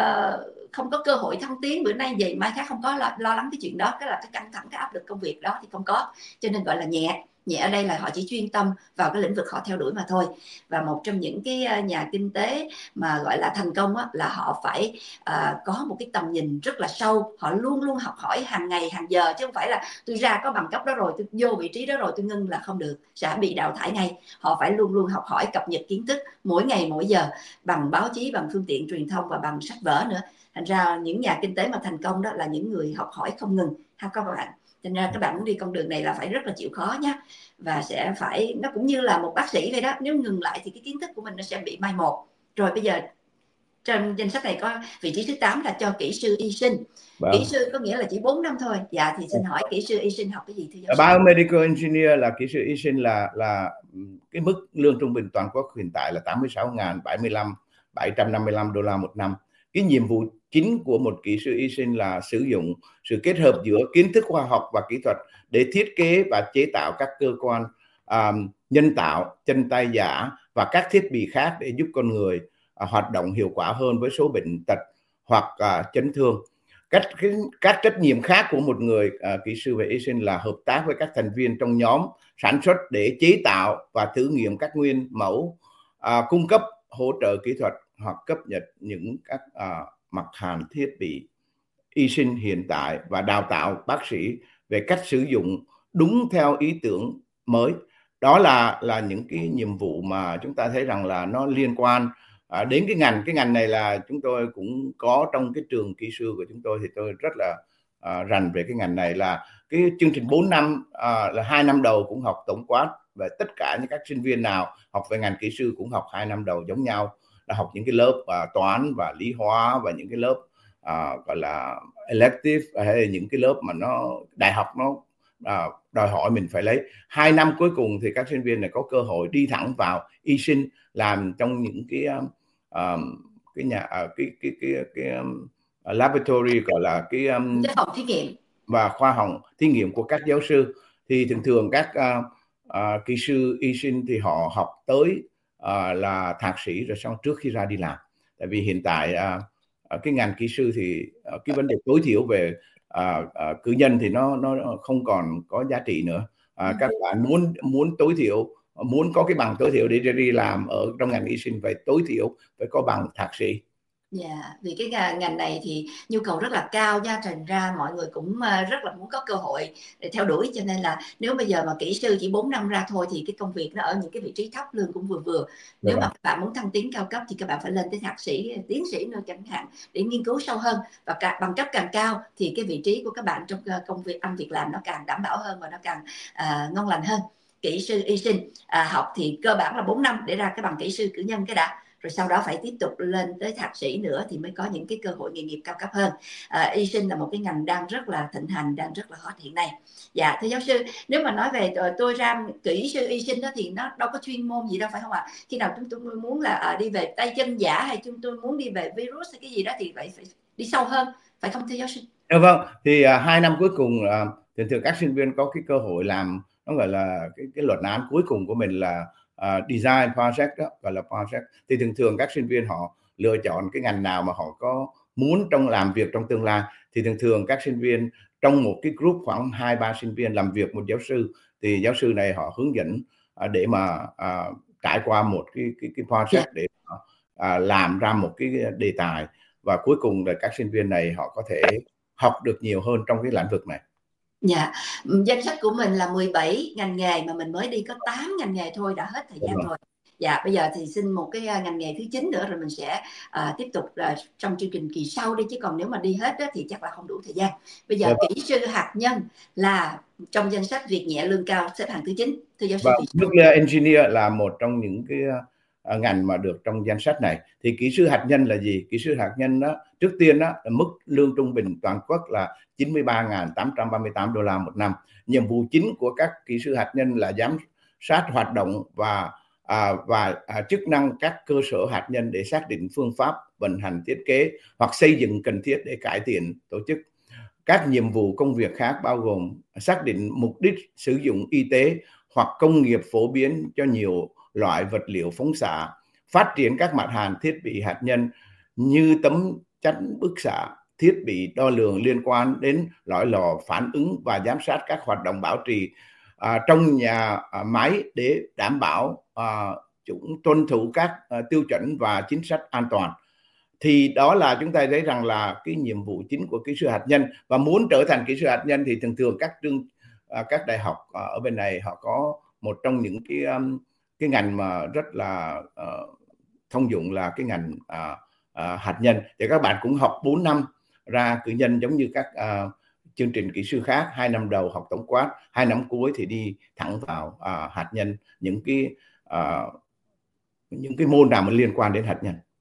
uh, không có cơ hội thăng tiến, bữa nay vậy mai khác không có, lo, lo lắng cái chuyện đó, cái là cái căng thẳng, cái áp lực công việc đó thì không có, cho nên gọi là nhẹ. Nhẹ ở đây là họ chỉ chuyên tâm vào cái lĩnh vực họ theo đuổi mà thôi. Và một trong những cái nhà kinh tế mà gọi là thành công á, là họ phải uh, có một cái tầm nhìn rất là sâu, họ luôn luôn học hỏi hàng ngày hàng giờ, chứ không phải là tôi ra có bằng cấp đó rồi, tôi vô vị trí đó rồi tôi ngưng là không được, sẽ bị đào thải ngay. Họ phải luôn luôn học hỏi, cập nhật kiến thức mỗi ngày mỗi giờ bằng báo chí, bằng phương tiện truyền thông và bằng sách vở nữa. Thành ra những nhà kinh tế mà thành công đó là những người học hỏi không ngừng ha các bạn. Thành ra các bạn muốn đi con đường này là phải rất là chịu khó nhé, và sẽ phải, nó cũng như là một bác sĩ vậy đó, nếu ngừng lại thì cái kiến thức của mình nó sẽ bị mai một. Rồi bây giờ trong danh sách này có vị trí thứ tám là cho kỹ sư y sinh. Vâng. Kỹ sư có nghĩa là chỉ bốn năm thôi. Dạ thì xin hỏi kỹ sư y sinh học cái gì thưa giáo sư? Biomedical Engineer là kỹ sư y sinh là là cái mức lương trung bình toàn quốc hiện tại là tám mươi sáu nghìn bảy trăm năm mươi lăm đô la một năm. Cái nhiệm vụ chính của một kỹ sư y sinh là sử dụng sự kết hợp giữa kiến thức khoa học và kỹ thuật để thiết kế và chế tạo các cơ quan um, nhân tạo, chân tay giả và các thiết bị khác để giúp con người uh, hoạt động hiệu quả hơn với số bệnh tật hoặc uh, chấn thương. Các, các trách nhiệm khác của một người uh, kỹ sư về y sinh là hợp tác với các thành viên trong nhóm sản xuất để chế tạo và thử nghiệm các nguyên mẫu, uh, cung cấp hỗ trợ kỹ thuật hoặc cập nhật những các uh, mặt hàng thiết bị y sinh hiện tại và đào tạo bác sĩ về cách sử dụng đúng theo ý tưởng mới. Đó là là những cái nhiệm vụ mà chúng ta thấy rằng là nó liên quan à, đến cái ngành cái ngành này là chúng tôi cũng có trong cái trường kỹ sư của chúng tôi, thì tôi rất là à, rành về cái ngành này. Là cái chương trình bốn năm à, là hai năm đầu cũng học tổng quát, và tất cả những các sinh viên nào học về ngành kỹ sư cũng học hai năm đầu giống nhau, là học những cái lớp à, toán và lý hóa và những cái lớp à, gọi là elective, hay là những cái lớp mà nó đại học nó à, đòi hỏi mình phải lấy. Hai năm cuối cùng thì các sinh viên này có cơ hội đi thẳng vào y sinh, làm trong những cái uh, cái nhà uh, cái cái cái, cái um, laboratory, gọi là cái um, phòng thí nghiệm và khoa học thí nghiệm của các giáo sư. Thì thường thường các uh, uh, kỹ sư y sinh thì họ học tới uh, là thạc sĩ rồi xong trước khi ra đi làm. Tại vì hiện tại uh, cái ngành kỹ sư thì uh, cái vấn đề tối thiểu về uh, uh, cử nhân thì nó nó không còn có giá trị nữa. Uh, các bạn muốn muốn tối thiểu muốn có cái bằng tối thiểu để đi làm ở trong ngành y sinh, phải tối thiểu phải có bằng thạc sĩ. Dạ, yeah, vì cái ngành này thì nhu cầu rất là cao nha, thành ra mọi người cũng rất là muốn có cơ hội để theo đuổi, cho nên là nếu bây giờ mà kỹ sư chỉ bốn năm ra thôi thì cái công việc nó ở những cái vị trí thấp, lương cũng vừa vừa. Nếu mà các bạn muốn thăng tiến cao cấp thì các bạn phải lên tới thạc sĩ, tiến sĩ nữa chẳng hạn, để nghiên cứu sâu hơn, và cả, bằng cấp càng cao thì cái vị trí của các bạn trong công việc ăn việc làm nó càng đảm bảo hơn và nó càng uh, ngon lành hơn. Kỹ sư y sinh à, học thì cơ bản là bốn năm để ra cái bằng kỹ sư cử nhân cái đã, rồi sau đó phải tiếp tục lên tới thạc sĩ nữa thì mới có những cái cơ hội nghề nghiệp cao cấp hơn. À, y sinh là một cái ngành đang rất là thịnh hành, đang rất là hot hiện nay. Dạ thưa giáo sư, nếu mà nói về tôi ra kỹ sư y sinh đó thì nó đâu có chuyên môn gì đâu phải không ạ? Khi nào chúng tôi muốn là à, đi về tay chân giả, hay chúng tôi muốn đi về virus hay cái gì đó thì phải, phải đi sâu hơn, phải không thưa giáo sư? Dạ vâng, thì à, hai năm cuối cùng à, thường thường các sinh viên có cái cơ hội làm, nó gọi là cái, cái luận án cuối cùng của mình là uh, design project đó, gọi là project. Thì thường thường các sinh viên họ lựa chọn cái ngành nào mà họ có muốn trong làm việc trong tương lai. Thì thường thường các sinh viên trong một cái group khoảng hai ba sinh viên làm việc một giáo sư, thì giáo sư này họ hướng dẫn uh, để mà uh, trải qua một cái cái, cái project để uh, làm ra một cái đề tài, và cuối cùng là các sinh viên này họ có thể học được nhiều hơn trong cái lĩnh vực này. Dạ, danh sách của mình là mười bảy ngành nghề mà mình mới đi có tám ngành nghề thôi, đã hết thời gian rồi. Dạ, bây giờ thì xin một cái ngành nghề thứ chín nữa rồi mình sẽ à, tiếp tục à, trong chương trình kỳ sau đi, chứ còn nếu mà đi hết đó, thì chắc là không đủ thời gian. Bây giờ kỹ sư hạt nhân là trong danh sách việc nhẹ lương cao xếp hạng thứ chín. Thưa giáo sư. Nuclear Engineer là một trong những cái uh, ngành mà được trong danh sách này. Thì kỹ sư hạt nhân là gì? Kỹ sư hạt nhân đó, trước tiên đó, là mức lương trung bình toàn quốc là chín mươi ba nghìn tám trăm ba mươi tám đô la một năm. Nhiệm vụ chính của các kỹ sư hạt nhân là giám sát hoạt động và à, và à, chức năng các cơ sở hạt nhân để xác định phương pháp vận hành, thiết kế hoặc xây dựng cần thiết để cải thiện tổ chức. Các nhiệm vụ công việc khác bao gồm xác định mục đích sử dụng y tế hoặc công nghiệp phổ biến cho nhiều loại vật liệu phóng xạ, phát triển các mặt hàng thiết bị hạt nhân như tấm chắn bức xạ, thiết bị đo lường liên quan đến lõi lò phản ứng, và giám sát các hoạt động bảo trì à, trong nhà à, máy để đảm bảo à, chúng tuân thủ các à, tiêu chuẩn và chính sách an toàn. Thì đó là chúng ta thấy rằng là cái nhiệm vụ chính của kỹ sư hạt nhân. Và muốn trở thành kỹ sư hạt nhân thì thường thường các trường à, các đại học à, ở bên này họ có một trong những cái um, cái ngành mà rất là uh, thông dụng là cái ngành uh, uh, hạt nhân. Thì các bạn cũng học bốn năm ra cử nhân giống như các uh, chương trình kỹ sư khác. Hai năm đầu học tổng quát, hai năm cuối thì đi thẳng vào uh, hạt nhân, những cái uh, những cái môn nào mà liên quan đến hạt nhân.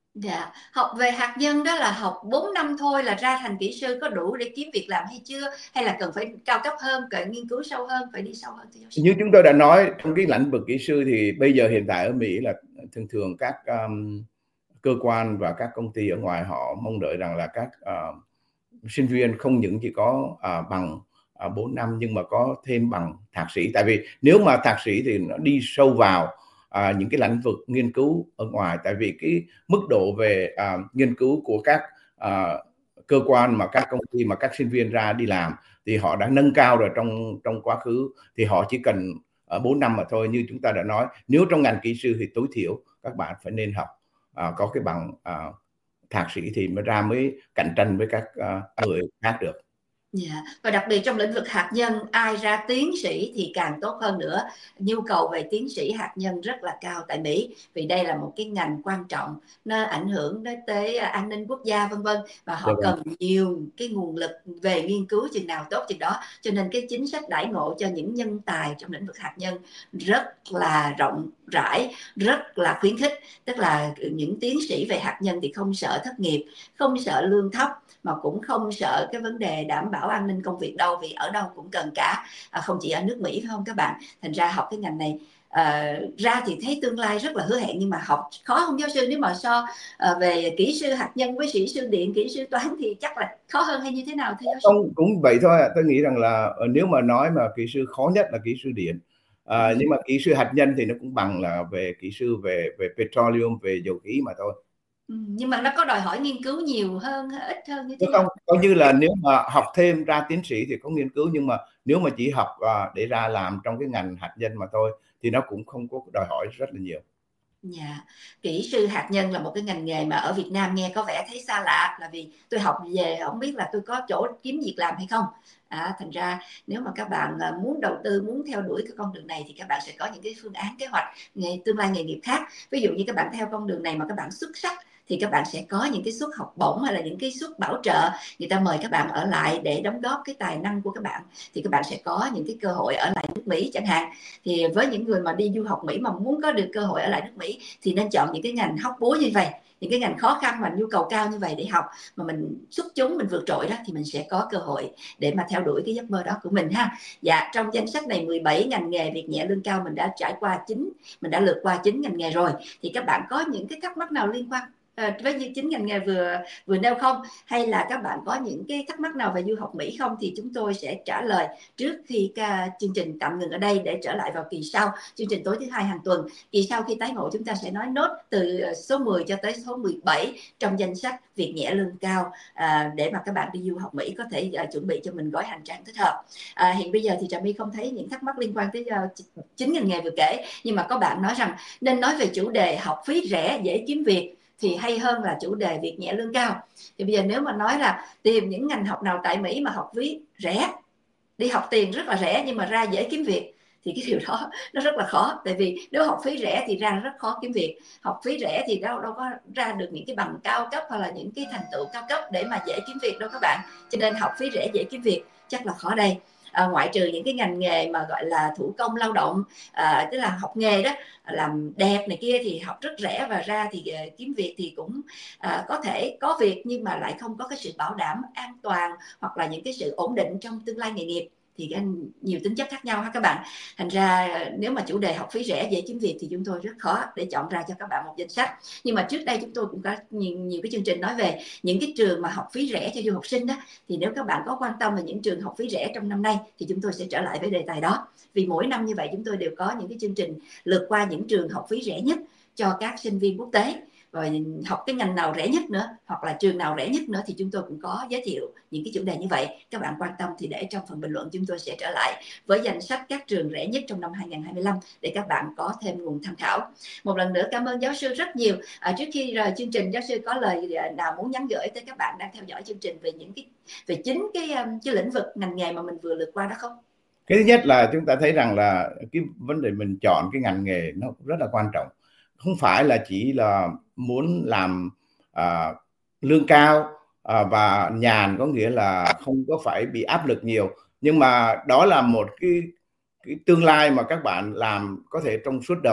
Dạ, học về hạt nhân đó là học bốn năm thôi là ra thành kỹ sư, có đủ để kiếm việc làm hay chưa? Hay là cần phải cao cấp hơn, cần nghiên cứu sâu hơn, phải đi sâu hơn thưa giáo sư? Như chúng tôi đã nói, trong cái lĩnh vực kỹ sư thì bây giờ hiện tại ở Mỹ là thường thường các um, cơ quan và các công ty ở ngoài họ mong đợi rằng là các uh, sinh viên không những chỉ có uh, bằng uh, bốn năm nhưng mà có thêm bằng thạc sĩ. Tại vì nếu mà thạc sĩ thì nó đi sâu vào uh, những cái lĩnh vực nghiên cứu ở ngoài. Tại vì cái mức độ về uh, nghiên cứu của các uh, cơ quan mà các công ty mà các sinh viên ra đi làm thì họ đã nâng cao rồi trong trong quá khứ, thì họ chỉ cần ở bốn năm mà thôi. Như chúng ta đã nói, nếu trong ngành kỹ sư thì tối thiểu các bạn phải nên học uh, có cái bằng uh, thạc sĩ thì mới ra mới cạnh tranh với các uh, người khác được. Dạ. Và đặc biệt trong lĩnh vực hạt nhân, ai ra tiến sĩ thì càng tốt hơn nữa. Nhu cầu về tiến sĩ hạt nhân rất là cao tại Mỹ, vì đây là một cái ngành quan trọng, nó ảnh hưởng đến tới an ninh quốc gia vân vân, và họ Được. cần nhiều cái nguồn lực về nghiên cứu chừng nào tốt chừng đó. Cho nên cái chính sách đãi ngộ cho những nhân tài trong lĩnh vực hạt nhân rất là rộng rãi, rất là khuyến khích. Tức là những tiến sĩ về hạt nhân thì không sợ thất nghiệp, không sợ lương thấp, mà cũng không sợ cái vấn đề đảm bảo an ninh công việc đâu, vì ở đâu cũng cần cả, à, không chỉ ở nước Mỹ phải không các bạn? Thành ra học cái ngành này à, ra thì thấy tương lai rất là hứa hẹn, nhưng mà học khó không giáo sư? Nếu mà so à, về kỹ sư hạt nhân với kỹ sư điện, kỹ sư toán thì chắc là khó hơn hay như thế nào thưa giáo sư? Không, cũng vậy thôi. Tôi nghĩ rằng là nếu mà nói mà kỹ sư khó nhất là kỹ sư điện, à, Ừ. nhưng mà kỹ sư hạt nhân thì nó cũng bằng là về kỹ sư về về petroleum, về dầu khí mà thôi. Ừ, nhưng mà nó có đòi hỏi nghiên cứu nhiều hơn hay ít hơn như thế Không, nào? coi như là nếu mà học thêm ra tiến sĩ thì có nghiên cứu, nhưng mà nếu mà chỉ học à, để ra làm trong cái ngành hạt nhân mà thôi thì nó cũng không có đòi hỏi rất là nhiều. Dạ, kỹ sư hạt nhân là một cái ngành nghề mà ở Việt Nam nghe có vẻ thấy xa lạ, là vì tôi học về không biết là tôi có chỗ kiếm việc làm hay không. À, thành ra nếu mà các bạn muốn đầu tư, muốn theo đuổi cái con đường này thì các bạn sẽ có những cái phương án kế hoạch nghề tương lai nghề nghiệp khác. Ví dụ như các bạn theo con đường này mà các bạn xuất sắc thì các bạn sẽ có những cái suất học bổng hay là những cái suất bảo trợ, người ta mời các bạn ở lại để đóng góp cái tài năng của các bạn, thì các bạn sẽ có những cái cơ hội ở lại nước Mỹ chẳng hạn. Thì với những người mà đi du học Mỹ mà muốn có được cơ hội ở lại nước Mỹ thì nên chọn những cái ngành hóc búa như vậy, những cái ngành khó khăn mà nhu cầu cao như vậy để học, mà mình xuất chúng, mình vượt trội đó, thì mình sẽ có cơ hội để mà theo đuổi cái giấc mơ đó của mình ha. Dạ, trong danh sách này mười bảy ngành nghề việc nhẹ lương cao mình đã trải qua chín, mình đã lượt qua chín ngành nghề rồi, thì các bạn có những cái thắc mắc nào liên quan với những chín ngành nghề vừa vừa nêu không, hay là các bạn có những cái thắc mắc nào về du học Mỹ không, thì chúng tôi sẽ trả lời trước khi ca, chương trình tạm ngừng ở đây để trở lại vào kỳ sau, chương trình tối thứ hai hàng tuần. Kỳ sau khi tái ngộ chúng ta sẽ nói nốt từ số mười cho tới số mười bảy trong danh sách việc nhẹ lương cao, à, để mà các bạn đi du học Mỹ có thể à, chuẩn bị cho mình gói hành trang thích hợp. À, hiện bây giờ thì Trà My không thấy những thắc mắc liên quan tới uh, chín ngành nghề vừa kể, nhưng mà có bạn nói rằng nên nói về chủ đề học phí rẻ dễ kiếm việc thì hay hơn là chủ đề việc nhẹ lương cao. Thì bây giờ nếu mà nói là tìm những ngành học nào tại Mỹ mà học phí rẻ, đi học tiền rất là rẻ nhưng mà ra dễ kiếm việc, thì cái điều đó nó rất là khó. Tại vì nếu học phí rẻ thì ra rất khó kiếm việc, học phí rẻ thì đâu đâu có ra được những cái bằng cao cấp hoặc là những cái thành tựu cao cấp để mà dễ kiếm việc đâu các bạn. Cho nên học phí rẻ dễ kiếm việc chắc là khó đây. À, ngoại trừ những cái ngành nghề mà gọi là thủ công lao động, à, tức là học nghề đó, làm đẹp này kia thì học rất rẻ và ra thì uh, kiếm việc thì cũng uh, có thể có việc, nhưng mà lại không có cái sự bảo đảm an toàn hoặc là những cái sự ổn định trong tương lai nghề nghiệp, thì nhiều tính chất khác nhau ha các bạn. Thành ra nếu mà chủ đề học phí rẻ dễ kiếm việc thì chúng tôi rất khó để chọn ra cho các bạn một danh sách. Nhưng mà trước đây chúng tôi cũng có nhiều, nhiều cái chương trình nói về những cái trường mà học phí rẻ cho du học sinh đó, thì nếu các bạn có quan tâm về những trường học phí rẻ trong năm nay thì chúng tôi sẽ trở lại với đề tài đó. Vì mỗi năm như vậy chúng tôi đều có những cái chương trình lượt qua những trường học phí rẻ nhất cho các sinh viên quốc tế, rồi học cái ngành nào rẻ nhất nữa hoặc là trường nào rẻ nhất nữa thì chúng tôi cũng có giới thiệu những cái chủ đề như vậy. Các bạn quan tâm thì để trong phần bình luận chúng tôi sẽ trở lại với danh sách các trường rẻ nhất trong năm hai không hai lăm để các bạn có thêm nguồn tham khảo. Một lần nữa cảm ơn giáo sư rất nhiều. À, trước khi rời chương trình, giáo sư có lời nào muốn nhắn gửi tới các bạn đang theo dõi chương trình về những cái về chính cái cái lĩnh vực ngành nghề mà mình vừa lượt qua đó không? Cái thứ nhất là chúng ta thấy rằng là cái vấn đề mình chọn cái ngành nghề nó rất là quan trọng, không phải là chỉ là muốn làm à, lương cao à, và nhàn, có nghĩa là không có phải bị áp lực nhiều, nhưng mà đó là một cái, cái tương lai mà các bạn làm có thể trong suốt đời.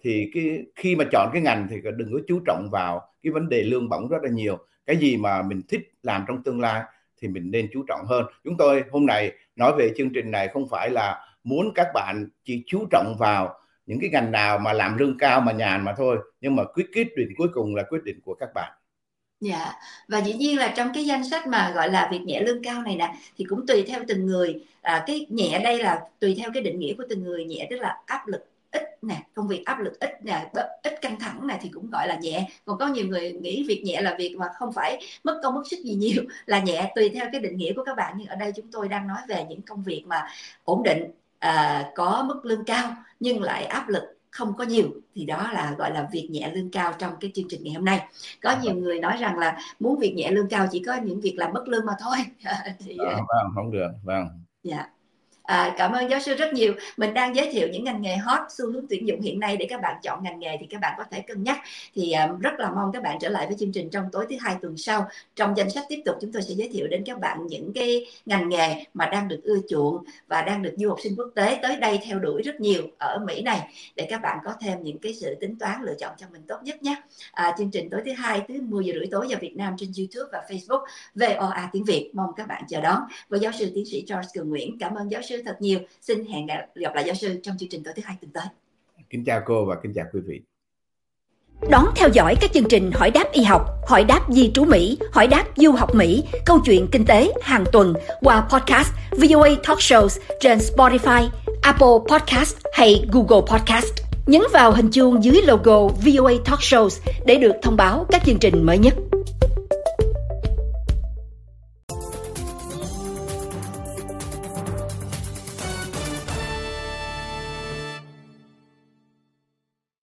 thì cái khi mà chọn cái ngành thì đừng có chú trọng vào cái vấn đề lương bổng rất là nhiều. Cái gì mà mình thích làm trong tương lai thì mình nên chú trọng hơn. Chúng tôi hôm nay nói về chương trình này không phải là muốn các bạn chỉ chú trọng vào những cái ngành nào mà làm lương cao mà nhàn mà thôi, nhưng mà quyết quyết định cuối cùng là quyết định của các bạn. Dạ, và dĩ nhiên là trong cái danh sách mà gọi là việc nhẹ lương cao này nè thì cũng tùy theo từng người. À, cái nhẹ đây là tùy theo cái định nghĩa của từng người. Nhẹ tức là áp lực ít nè, công việc áp lực ít nè, ít căng thẳng nè thì cũng gọi là nhẹ. Còn có nhiều người nghĩ việc nhẹ là việc mà không phải mất công mất sức gì nhiều là nhẹ, tùy theo cái định nghĩa của các bạn. Nhưng ở đây chúng tôi đang nói về những công việc mà ổn định, à, có mức lương cao nhưng lại áp lực không có nhiều thì đó là gọi là việc nhẹ lương cao trong cái chương trình ngày hôm nay. Có nhiều người nói rằng là muốn việc nhẹ lương cao chỉ có những việc làm mất lương mà thôi. thì, à, vâng, không được. Vâng. Dạ. À, cảm ơn giáo sư rất nhiều. Mình đang giới thiệu những ngành nghề hot, xu hướng tuyển dụng hiện nay để các bạn chọn ngành nghề thì các bạn có thể cân nhắc. Thì um, rất là mong các bạn trở lại với chương trình trong tối thứ hai tuần sau. Trong danh sách tiếp tục chúng tôi sẽ giới thiệu đến các bạn những cái ngành nghề mà đang được ưa chuộng và đang được du học sinh quốc tế tới đây theo đuổi rất nhiều ở Mỹ này, để các bạn có thêm những cái sự tính toán lựa chọn cho mình tốt nhất nhé. À, chương trình tối thứ hai thứ mười giờ rưỡi tối giờ Việt Nam trên YouTube và Facebook vê o a tiếng Việt, mong các bạn chờ đón. Với giáo sư tiến sĩ George Cường Nguyễn, cảm ơn giáo sư thật nhiều. Xin hẹn gặp lại giáo sư trong chương trình tối thứ hai tuần tới. Kính chào cô và kính chào quý vị. Đón theo dõi các chương trình Hỏi đáp y học, Hỏi đáp di trú Mỹ, Hỏi đáp du học Mỹ, Câu chuyện kinh tế hàng tuần qua podcast vê o a Talk Shows trên Spotify, Apple Podcast hay Google Podcast. Nhấn vào hình chuông dưới logo vê o a Talk Shows để được thông báo các chương trình mới nhất.